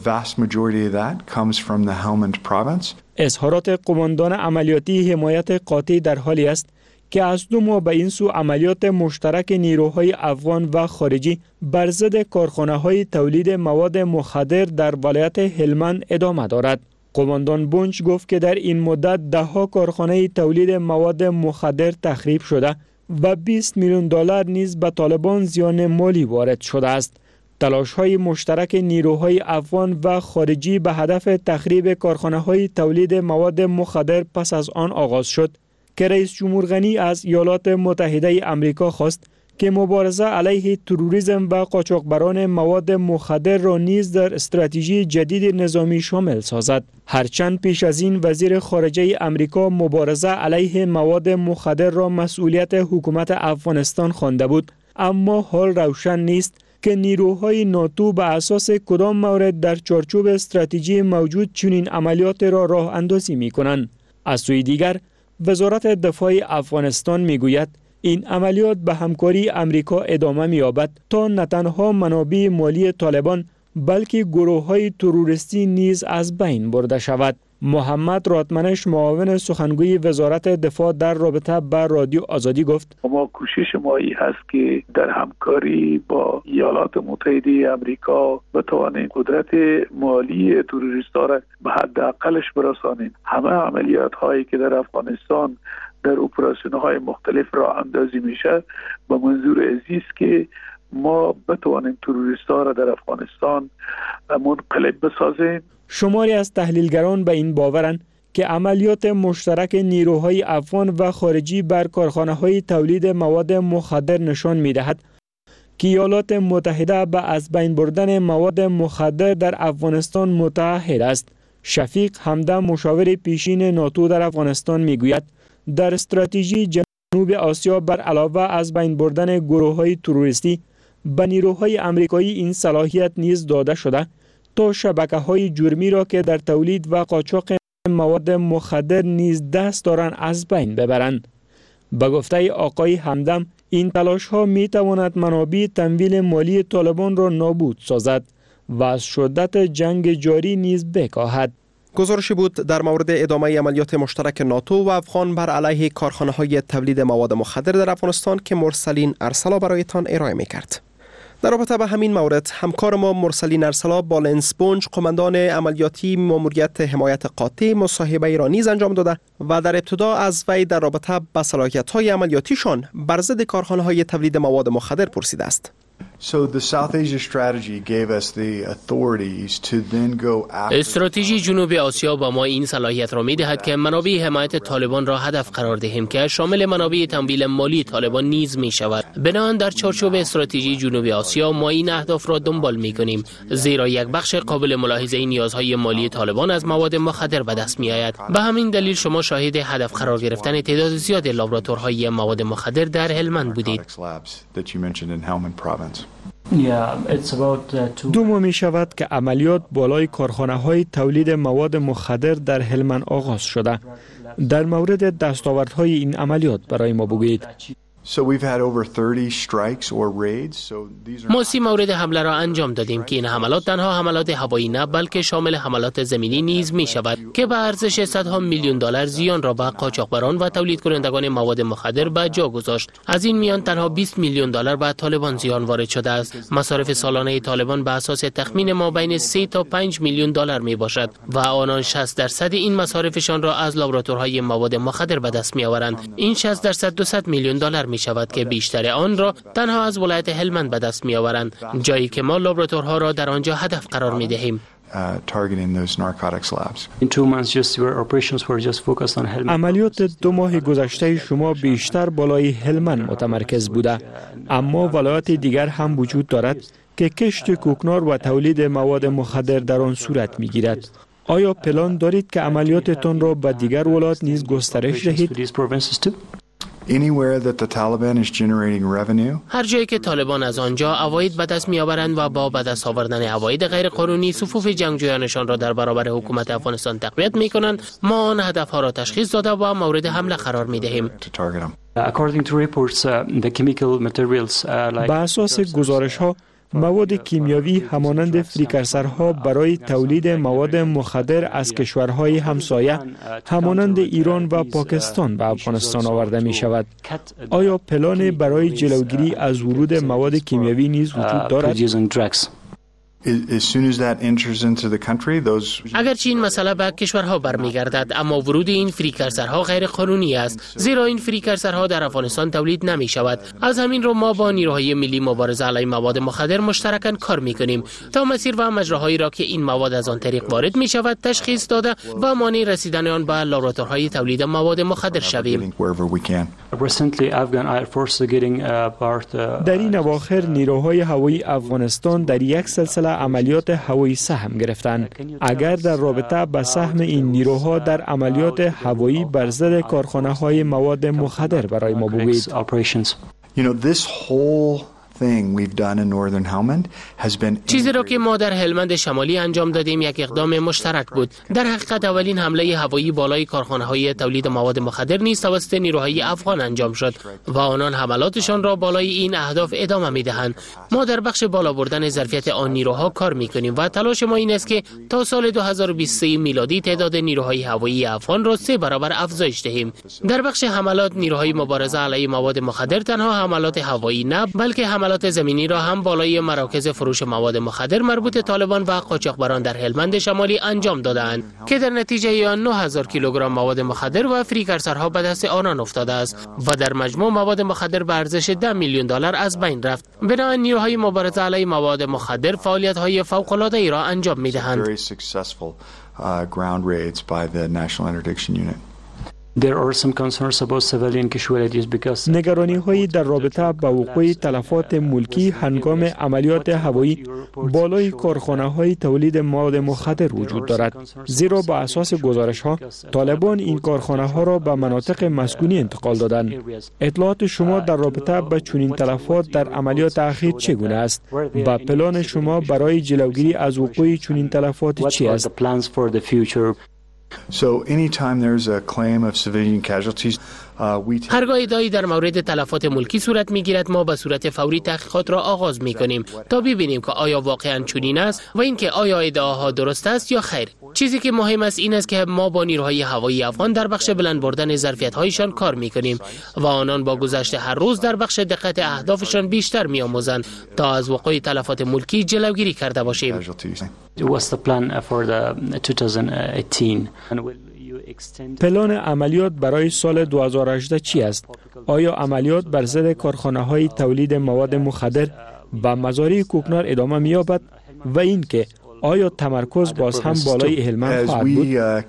اظهارات قماندان عملیاتی حمایت قاطع در حالی است که از دو ماه به این سو عملیات مشترک نیروهای افغان و خارجی بر ضد کارخانه‌های تولید مواد مخدر در ولایت هلمند ادامه دارد. قماندان بونچ گفت که در این مدت ده ها کارخانه تولید مواد مخدر تخریب شده و بیست میلیون دلار نیز به طالبان زیان مالی وارد شده است. تلاش‌های مشترک نیروهای افغان و خارجی به هدف تخریب کارخانه‌های تولید مواد مخدر پس از آن آغاز شد که رئیس جمهور غنی از ایالات متحده آمریکا خواست که مبارزه علیه تروریسم و قاچاقبران مواد مخدر را نیز در استراتژی جدید نظامی شامل سازد. هرچند پیش از این وزیر خارجه آمریکا مبارزه علیه مواد مخدر را مسئولیت حکومت افغانستان خوانده بود، اما حال روشن نیست که نیروهای ناتو به اساس کدام مورد در چارچوب استراتژی موجود چنین عملیات را راه اندازی می کنند. از سوی دیگر وزارت دفاع افغانستان می گوید این عملیات به همکاری امریکا ادامه می یابد تا نه تنها منابع مالی طالبان بلکه گروه‌های تروریستی نیز از بین برده شود. محمد راتمنش معاون سخنگوی وزارت دفاع در رابطه با رادیو آزادی گفت ما کوشش ما این هست که در همکاری با ایالات متحده آمریکا بتوانیم قدرت مالی تروریست‌ها را به حداقلش برسانیم. همه عملیات هایی که در افغانستان در اپراسیون های مختلف راه اندازی میشه با منظور عزیز که ما بتوانیم تروریست‌ها را در افغانستان منقلب بسازیم. شماری از تحلیلگران به این باورند که عملیات مشترک نیروهای افغان و خارجی بر کارخانه‌های تولید مواد مخدر نشان می‌دهد که ایالات متحده به از بین بردن مواد مخدر در افغانستان متعهد است. شفیق همدم مشاور پیشین ناتو در افغانستان می‌گوید در استراتژی جنوب آسیا بر علاوه از بین بردن گروه‌های تروریستی به نیروهای آمریکایی این صلاحیت نیز داده شده تا شبکه‌های جرمی را که در تولید و قاچاق مواد مخدر نیز دست دارند از بین ببرند. به گفته آقای همدم این تلاش‌ها می‌تواند منابع تمویل مالی طالبان را نابود سازد و از شدت جنگ جاری نیز بکاهد. گزارشی بود در مورد ادامه عملیات مشترک ناتو و افغان بر علیه کارخانه‌های تولید مواد مخدر در افغانستان که مرسلین ارسلا برایتان ارائه می‌کرد. در رابطه با همین مورد همکار ما مرسلین ارسلا با لنس بونج قماندان عملیاتی ماموریت حمایت قاطع مصاحبه را نیز انجام داده و در ابتدا از وی در رابطه با صلاحیت‌های عملیاتیشان بر ضد کارخانه‌های تولید مواد مخدر پرسیده است. استراتژی جنوب آسیا با ما این صلاحیت را می دهد که منابع حمایت طالبان را هدف قرار دهیم که شامل منابع تمویل مالی طالبان نیز می شود. بنابراین در چارچوب استراتژی جنوب آسیا ما این اهداف را دنبال می کنیم، زیرا یک بخش قابل ملاحظه نیازهای مالی طالبان از مواد مخدر به دست می آید. به همین دلیل شما شاهد هدف قرار گرفتن تعداد زیاد لابراتوارهای مواد مخدر در هلمند بودید. دو ماه می شود که عملیات بالای کارخانه های تولید مواد مخدر در هلمند آغاز شده. در مورد دستاوردهای این عملیات برای ما بگویید. ما سی مورد حمله را انجام دادیم که این حملات تنها حملات هوایی نه بلکه شامل حملات زمینی نیز می شود که به ارزش صدها میلیون دلار زیان را به قاچاقبران و تولید کنندگان مواد مخدر به جا گذاشت. از این میان تنها بیست میلیون دلار به طالبان زیان وارد شده است. مصارف سالانه طالبان به اساس تخمین ما بین سه تا پنج میلیون دلار می باشد و آنان شصت درصد این مصارفشان را از لابراتوارهای مواد مخدر به دست می آورند. این شصت درصد دویست میلیون دلار می شود که بیشتر آن را تنها از ولایت هلمند به دست می آورند، جایی که ما لابراتوارها را در آنجا هدف قرار می دهیم. عملیات دو ماه گذشته شما بیشتر بالای هلمند متمرکز بوده، اما ولایات دیگر هم وجود دارد که کشت کوکنار و تولید مواد مخدر در آن صورت می گیرد. آیا پلان دارید که عملیاتتان را به دیگر ولایات نیز گسترش دهید؟ هر جایی که طالبان از آنجا عواید به دست می‌آورند و با به دست آوردن عواید غیر قانونی صفوف جنگجویانشان را در برابر حکومت افغانستان تقویت می‌کنند، ما آن هدف‌ها را تشخیص داده و مورد حمله قرار می‌دهیم. به اساس گزارش‌ها مواد کیمیاوی همانند فریکرسرها برای تولید مواد مخدر از کشورهای همسایه همانند ایران و پاکستان به افغانستان آورده می شود. آیا پلان برای جلوگیری از ورود مواد کیمیاوی نیز وجود دارد؟ اگرچه این مسئله به کشورها برمیگردد، اما ورود این فریکرسرها غیر قانونی است، زیرا این فریکرسرها در افغانستان تولید نمی شود. از همین رو ما با نیروهای ملی مبارزه علیه مواد مخدر مشترکاً کار می کنیم تا مسیر و مجراهایی را که این مواد از آن طریق وارد می شود تشخیص داده و مانع رسیدن آن به لابراتوارهای تولید مواد مخدر شویم. در این اواخر نیروهای هوایی افغانستان در یک سلسله عملیات هوایی سهم گرفتند. اگر در رابطه با سهم این نیروها در عملیات هوایی بر ضد کارخانه‌های مواد مخدر برای ما بگویید. چیزی را که ما در هلمند شمالی انجام دادیم یک اقدام مشترک بود. در حقیقت اولین حمله هوایی بالای کارخانه‌های تولید مواد مخدر نیز توسط نیروهای افغان انجام شد و آنان حملاتشان را بالای این اهداف ادامه می‌دهند. ما در بخش بالا بردن ظرفیت آن نیروها کار می‌کنیم و تلاش ما این است که تا سال دو هزار و بیست و سه میلادی تعداد نیروهای هوایی افغان را سه برابر افزایش دهیم. در بخش حملات نیروهای مبارزه علیه مواد مخدر تنها حملات هوایی نه، بلکه حملات زمینی را هم بالای مراکز فروش مواد مخدر مربوط طالبان و قاچاقبران در هلمند شمالی انجام دادند که در نتیجه آن نه هزار کیلوگرم مواد مخدر و فریکرسرها به دست آنان افتاده است و در مجموع مواد مخدر به ارزش ده میلیون دلار از بین رفت. بنابراین نیروهای مبارزه علیه مواد مخدر فعالیت‌های فوق‌العاده ای را انجام می‌دهند. نگرانی هایی در رابطه با وقوع تلفات ملکی هنگام عملیات هوایی بالای کارخانه های تولید مواد مخدر وجود دارد، زیرا با اساس گزارش ها طالبان این کارخانه ها را به مناطق مسکونی انتقال دادند. اطلاعات شما در رابطه با چنین تلفات در عملیات اخیر چگونه است و پلان شما برای جلوگیری از وقوع چنین تلفات چی است؟ هرگاه ادعایی در مورد تلفات ملکی صورت میگیرد، ما به صورت فوری تحقیقات را آغاز میکنیم تا ببینیم که آیا واقعا چنین است و اینکه آیا ادعاها درست است یا خیر. چیزی که مهم است این است که ما با نیروهای هوایی افغان در بخش بلند بردن ظرفیت هایشان کار میکنیم و آنان با گذشت هر روز در بخش دقت اهدافشان بیشتر میآموزند تا از وقوع تلفات ملکی جلوگیری کرده باشیم. پلان عملیات برای سال دو هزار و هجده چی است؟ آیا عملیات بر ضد کارخانه‌های تولید مواد مخدر به مزارع کوکنار ادامه می‌یابد و اینکه آیا تمرکز باز هم بالای هلمند خواهد بود؟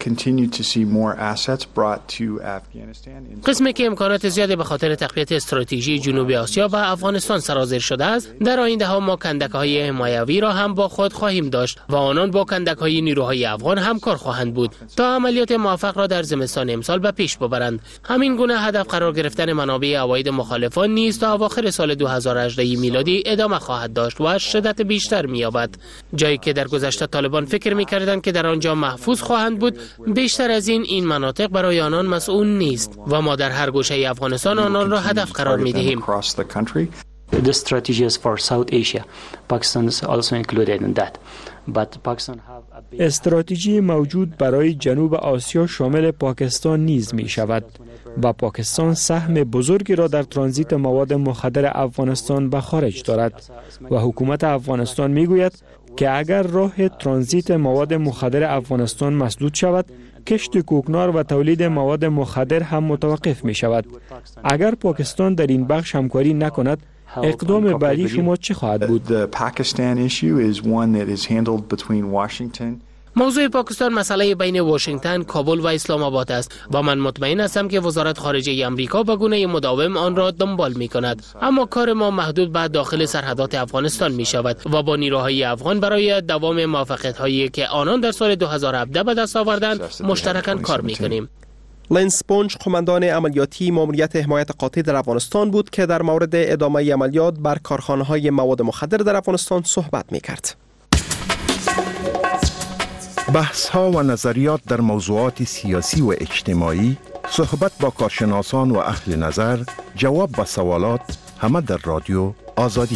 قسمی که امکانات زیادی به خاطر تقویت استراتژی جنوب آسیا و افغانستان سرازیر شده است، در آینده ها ما کندک‌های حمایوی را هم با خود خواهیم داشت و آنان با کندک‌های نیروهای افغان همکار خواهند بود تا عملیات موفق را در زمستان امسال به پیش ببرند. همین گونه هدف قرار گرفتن منابع عواید مخالفان نیز تا اواخر سال دو هزار و هجده میلادی ادامه خواهد داشت و شدت بیشتر می‌یابد. جایی که در گذشته طالبان فکر می‌کردند که در آنجا محفوظ خواهند بود، بیشتر از این این مناطق برای آنان مسئول نیست و ما در هر گوشه افغانستان آنان را هدف قرار می‌دهیم. The strategies for South Asia, Pakistan is also included in that. But Pakistan have a big... استراتژی موجود برای جنوب آسیا شامل پاکستان نیز می شود و پاکستان سهم بزرگی را در ترانزیت مواد مخدر افغانستان به خارج دارد و حکومت افغانستان می گوید که اگر راه ترانزیت مواد مخدر افغانستان مسدود شود، کشت کوکنار و تولید مواد مخدر هم متوقف می شود. اگر پاکستان در این بخش همکاری نکند، اقدام بعدی شما چه خواهد بود؟ موضوع پاکستان مسئله بین واشنگتن، کابل و اسلام آباد است و من مطمئن هستم که وزارت خارجه آمریکا به گونه مداوم آن را دنبال می کند. اما کار ما محدود به داخل سرحدات افغانستان می شود و با نیروهای افغان برای دوام موافقت هایی که آنان در سال دو هزار و هفده به دست آوردند مشترکاً کار می کنیم. لنس پونج قماندان عملیاتی ماموریت حمایت قاطع در افغانستان بود که در مورد ادامه عملیات بر کارخانه‌های مواد مخدر در افغانستان صحبت می‌کرد. بحث‌ها و نظریات در موضوعات سیاسی و اجتماعی، صحبت با کارشناسان و اهل نظر، جواب به سوالات، همه در رادیو آزادی.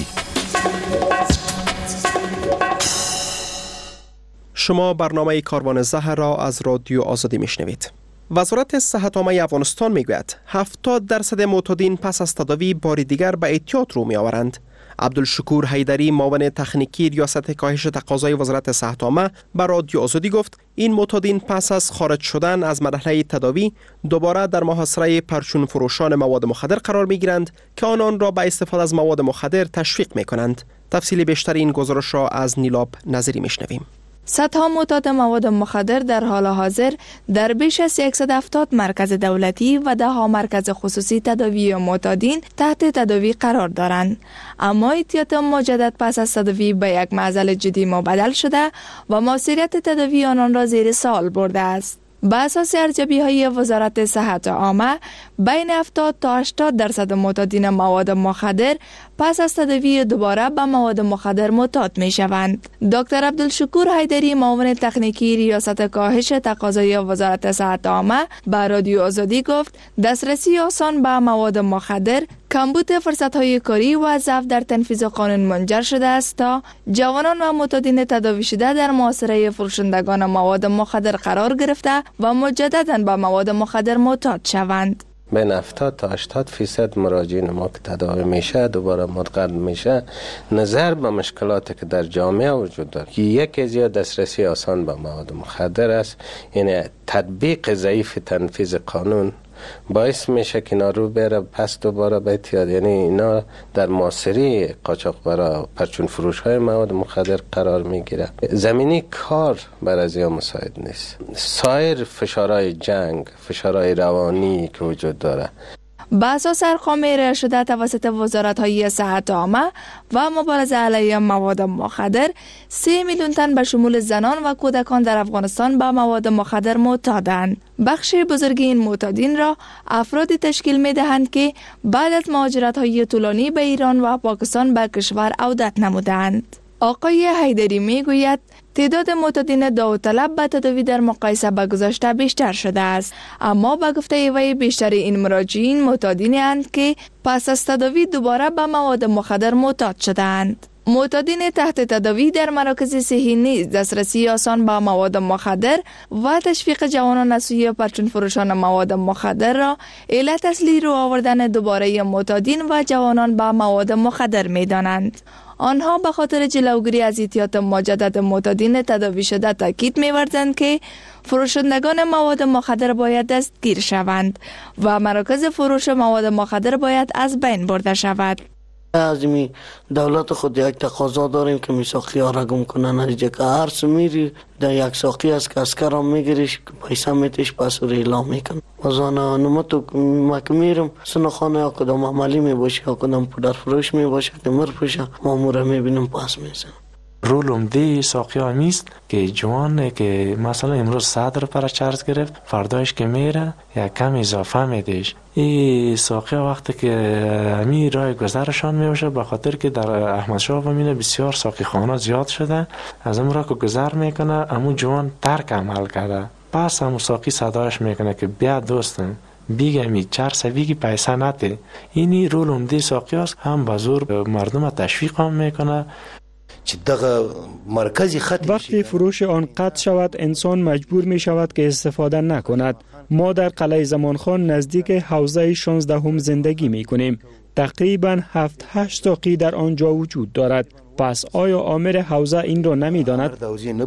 شما برنامه کاروان زهر را از رادیو آزادی میشنوید. وزارت صحت عامه افغانستان میگوید هفتاد درصد معتادین پس از تداوی بار دیگر به اعتیاد رو میآورند. عبدالشکور حیدری معاون تکنیکی ریاست کاهش تقاضای وزارت صحت عامه به رادیو آزادی گفت این معتادین پس از خارج شدن از مرحله تداوی دوباره در محاصره پرچون فروشان مواد مخدر قرار میگیرند که آنان را به استفاده از مواد مخدر تشویق میکنند. تفصیل بیشتر این گزارش را از نیلاب نظری میشنویم. صدها معتاد مواد مخدر در حال حاضر در بیش از صد و هفتاد مرکز دولتی و ده ها مرکز خصوصی تداوی معتادین تحت تداوی قرار دارند. اما اعتیاد مجدد پس از تداوی به یک معضل جدی مبدل شده و مؤثریت تداوی آنان را زیر سوال برده است. به اساس ارزیابی های وزارت صحت عامه بین هفتاد تا هشتاد درصد معتادین مواد مخدر پس از تداوی دوباره به مواد مخدر معتاد می شوند. دکتر عبدالشکور حیدری معاون تکنیکی ریاست کاهش تقاضای وزارت صحت عامه به رادیو آزادی گفت دسترسی آسان به مواد مخدر کمبود فرصت‌های کاری و ضعف در تنفیذ قانون منجر شده است تا جوانان و معتادین تداوی شده در محاصره فروشندگان مواد مخدر قرار گرفته و مجدداً به مواد مخدر معتاد شوند. بین هفتاد تا هشتاد فیصد مراجعین ما که تداوی میشه دوباره متقاعد میشه نظر به مشکلاتی که در جامعه وجود داره که یکی از یا دسترسی آسان به مواد مخدر است، یعنی تطبیق ضعیف تنفیذ قانون باعث میشه که اینا رو بره پس دوباره به اعتیاد، یعنی اینا در معاصره قاچاقبرا پرچون فروش های مواد مخدر قرار میگیره. زمینی کار بر از یا مساعد نیست. سایر فشارهای جنگ، فشارهای روانی که وجود داره به اساس ارقام ارائه شده توسط وزارت‌های صحت عامه و مبارزه علیه مواد مخدر، سه میلیون تن به شمول زنان و کودکان در افغانستان به مواد مخدر معتادند. بخش بزرگی این معتادین را افرادی تشکیل می‌دهند که بعد از مهاجرت‌های طولانی به ایران و پاکستان به کشور عودت نمودند. آقای حیدری میگوید تعداد معتادین داوطلب به تداوی در مقایسه با گذشته بیشتر شده است، اما به گفته وی بیشتر این مراجعین معتادینی اند که پس از تداوی دوباره به مواد مخدر معتاد شدند. معتادین تحت تداوی در مراکز صحی نیز دسترسی آسان به مواد مخدر و تشویق جوانان از سوی پرچون فروشان مواد مخدر را علت اصلی رو آوردن دوباره معتادین و جوانان به مواد مخدر می دانند. آنها به خاطر جلوگیری از اعتیاد مجدد معتادین تداوی شده تاکید می‌ورزند که فروشندگان مواد مخدر باید دستگیر شوند و مراکز فروش مواد مخدر باید از بین برده شود. از می دولت خود یک تقاضا داریم که میساقی ها را گم کنن، نتیجه که هر سمیری در یک ساقی است که اسکر هم میگیریش پیسه میتیش پس رو اعلام میکن وزانه نمتو مکمیرم سنخانه ها کدام عملی میباشه یا کدام پودر فروش میباشه که مر پوشه ماموره میبینم پس میزن. رول عمده ساقی ها میست که جوانه که مثلا امروز صدر پر چارج گرفت فردایش که میره یا کم اضافه میدهش. این ساقی ها وقتی که همین راه گذرشان میباشه به خاطر که در احمد شاه بمینه بسیار ساقی خانه زیاد شده، از اون راه که گذر میکنه امون جوان ترک عمل کرده، پس همون ساقی صدایش میکنه که بیا دوستم بیگه می چار سویگی پیسه نده. اینی رول عمده ساقی هست، هم به زور مردم تشویق هم میکنه. وقتی فروش آن قطع شود انسان مجبور می شود که استفاده نکند. ما در قلعه زمانخان نزدیک حوزه شانزده هم زندگی می کنیم. تقریبا هفت هشت تاقی در آنجا وجود دارد. پس آیا آمر حوزه این را نمی داند؟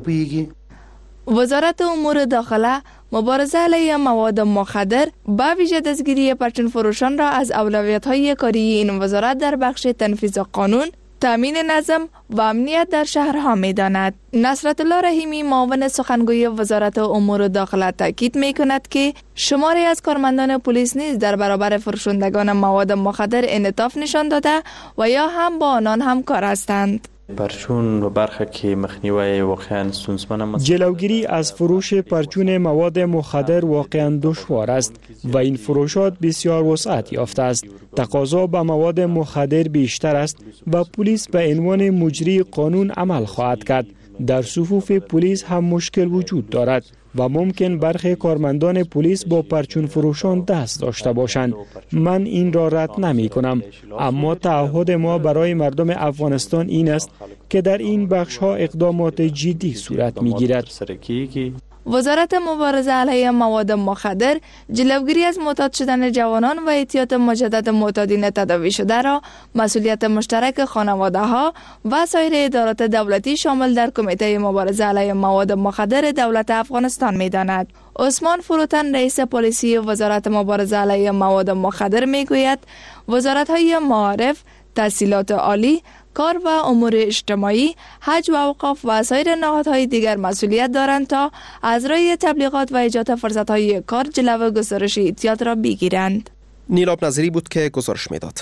وزارت امور داخله مبارزه علیه مواد مخدر با ویژه دستگیری پرچون فروشان را از اولویت‌های کاری این وزارت در بخش تنفیذ قانون تامین نظم و امنیت در شهرها می داند. نصرت الله رحیمی معاون سخنگوی وزارت امور داخله تاکید می کند که شماری از کارمندان پلیس نیز در برابر فروشندگان مواد مخدر انعطاف نشان داده و یا هم با آنان همکار هستند. پرچون و برخه که مخنیوی واقعا سونسمان جلوگیری از فروش پرچون مواد مخدر واقعا دشوار است و این فروشات بسیار وسعت یافته است. تقاضا به مواد مخدر بیشتر است و پلیس به عنوان مجری قانون عمل خواهد کرد. در صفوف پلیس هم مشکل وجود دارد و ممکن برخی کارمندان پلیس با پرچون فروشان دست داشته باشند. من این را رد نمی کنم، اما تعهد ما برای مردم افغانستان این است که در این بخش ها اقدامات جدی صورت می گیرد. وزارت مبارزه علیه مواد مخدر جلوگیری از معتاد شدن جوانان و احتیاط مجدد معتادین تداوی شده را مسئولیت مشترک خانواده ها و سایر ادارات دولتی شامل در کمیته مبارزه علیه مواد مخدر دولت افغانستان می داند. عثمان فروتن رئیس پلیسی وزارت مبارزه علیه مواد مخدر می گوید وزارت های معارف، تحصیلات عالی، کار و امور اجتماعی، حج و اوقاف و سایر نهادهای دیگر مسئولیت دارند تا از راه تبلیغات و ایجاد فرصت‌های کار جلو گسترش اعتیاد را بگیرند. نیلاب نظری بود که گزارش میداد.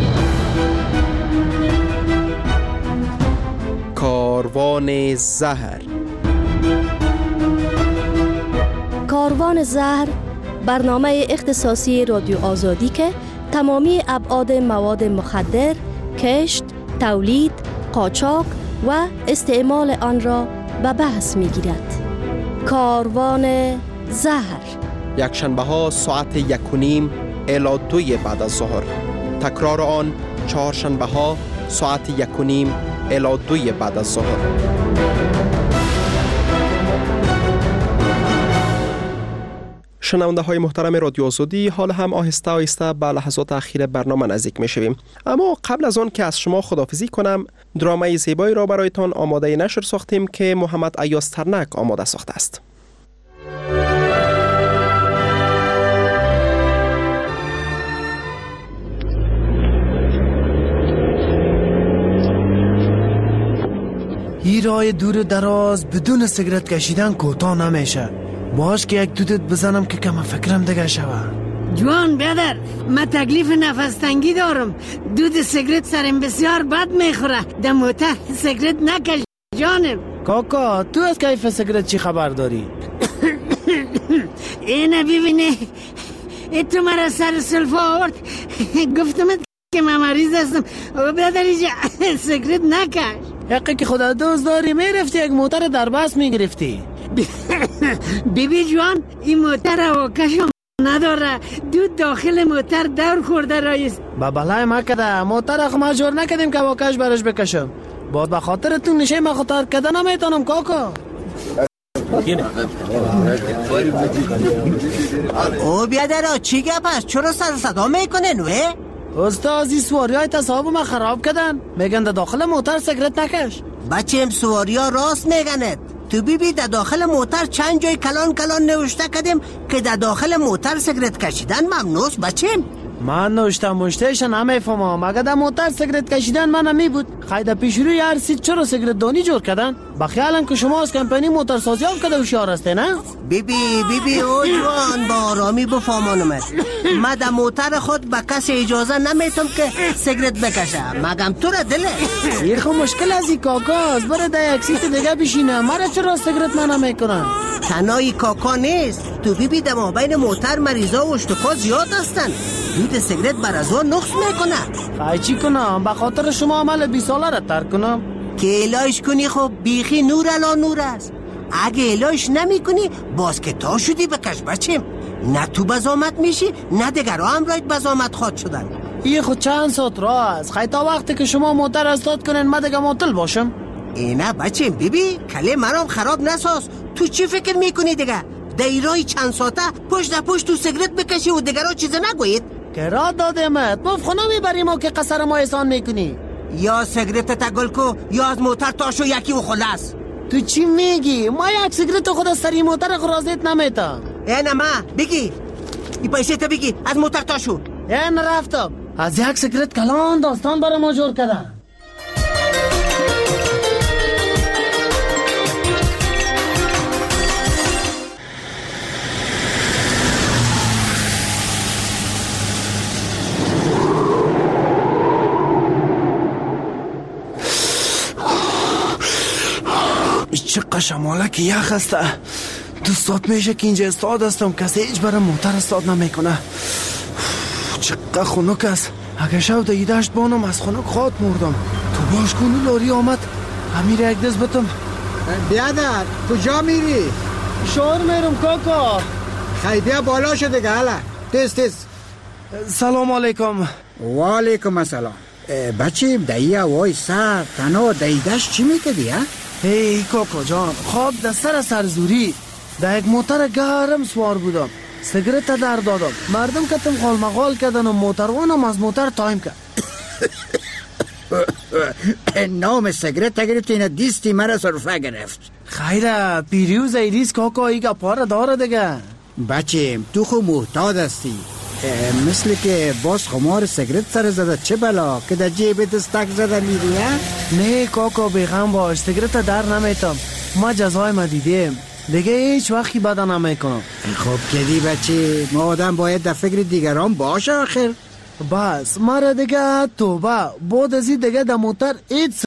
کاروان زهر. کاروان زهر برنامه اختصاصی رادیو آزادی که تمامی ابعاد مواد مخدر، کشت، تولید، قاچاق و استعمال آن را به بحث می گیرد. کاروان زهر یک شنبه ها ساعت یک و نیم الی دوی بعد از ظهر. تکرار آن چهار شنبه ها ساعت یک و نیم الی دوی بعد از ظهر. شنونده های محترم رادیو آزادی، حال هم آهسته آهسته به لحظات اخیر برنامه نزدیک می شویم، اما قبل از آن که از شما خداحافظی کنم، درامای زیبایی را برایتان آماده نشر ساختیم که محمد ایاز ترنک آماده ساخته است. این راه دور دراز بدون سیگرت کشیدن کوتاه نمیشه. باش که یک دودت بزنم که کم فکرم دیگه شوه. جوان بیادر، من تکلیف نفس تنگی دارم. دود سیگرت سرم بسیار بد میخوره. در موتر سیگرت نکش جانم. کاکا تو از کیف سیگرت چی خبر داری؟ اینه ببینه، ای تو مرا سر سلفا آورد. گفتم که من مریض هستم و بیادر اینجا سیگرت نکش. حقی که خدا دوست داری میرفتی یک موتر در بس میگرفتی. بی بی جوان، این موتر هواکشم نداره. دود داخل موتر دور خورده رایست. با بلای ما کده موتر اخ مجبور نکدیم که هواکش برش بکشم. بعد به خاطر تو نشه ما خطر کده نمیتونم کاکا. او بیادر چی گپ است؟ چرا سر صدا میکنن وی؟ استاد این سواری های تصاحب ما خراب کردن. میگن در داخل موتر سیگرت نکش. بچه ام سواری ها راست میگند. تو بی بی در داخل موتر چند جای کلان کلان نوشته کردیم که در داخل موتر سیگرت کشیدن ممنوعه بچیم. من نوشته مشتهش نمیفهمم. اگه در موتر سیگرت کشیدن من نمی بود خیلی پیش روی هر سیت چرا سیگرت دانی جور کردن؟ بخیالن که شما از کمپانی موتر سازی هم کده هوشیار هسته نه؟ بی بی بی بی او جوان با آرامی بفهمانم. من در موتر خود به کسی اجازه نمیتم که سیگرت بکشه. مگم تو را دله این خو مشکل از این کاکاست. بره در یک سیت دیگه بشینه. مرا چرا سیگرت من نمیکنن؟ تنهای کاکا نیست. تو بی بی در مابین موتر مریضا و اشتکا زیاد هستن. دود سیگرت بر از آن نقص میکنه. خیلی چی کنم؟ به خاطر شما عمل بیست ساله را ترک کنم؟ که الهش کنی خب بیخی نور الا نور است. اگه الهش نمی کنی باز که تا شدی بکش بچیم. نه تو بزامت میشی نه دیگر هم راید بزامت خواد شدن. این خود چند ساعت راه است. خیلی تا وقتی که شما موتر استاد کنین من دیگه معطل باشم. اینه بچیم بیبی کله مرام خراب نساز. تو چی فکر میکنی دیگه؟ دیرای چند ساعته پشت در پشت تو سیگرت بکشی و دیگرها چیز نگوید؟ که را دادمت مف خونه میبریم و که قصر ما احسان میکنی. یا سیگرت تگل کو یا از موتر تاشو یکی و خلاص. تو چی میگی؟ ما یک سیگرت خود از سری موتر خرازیت نمیتا. اینه ما بگی این پیسه تا بگی از موتر تاشو. این رفتم از یک سیگرت کلان داستان برای ما جور کردن. چقدر شماله که یخ هسته. دو ساعت میشه که اینجا استاد هستم، کسی هیچ برای موتر استاد نمیکنه. چقدر خنک است. اگه شب در دشت بانم از خنک خواد مردم. تو باش کنو لاری آمد، امیر یک دست بتم. بیادر کجا میری؟ شور میرم کاکا. خیدیه بالا شده که حالا تست تست. سلام علیکم. و علیکم السلام. بچه دایی هوای سر تنها دایی دشت چی میکدی ها؟ ای کاکا جان، خواب در سر سرزوری در یک موتر گرم سوار بودم. سیگرت در دادم، مردم کتم خال مغال کردن و موتروانم از موتر تایم کرد. نام سیگرت گرفت اینا دیستی مرا صرفه گرفت. خیره پیریوز ایریز کاکا ایگا پاره داره دیگه. بچه تو خو محتاط هستی، مثل که باز خمار سیگرت سر زده. چه بلا که در جیبت استک زده میری؟ نه کاکا بیغم باش، سیگرت در نمیتم. ما جزای ما دیدیم دیگه، هیچ وقتی بدا نمیکنم. خب کدی بچه، ما آدم باید در فکر دیگران باشه آخر. بس مرا دیگه توبه، بود ازی دیگه در موتر ایت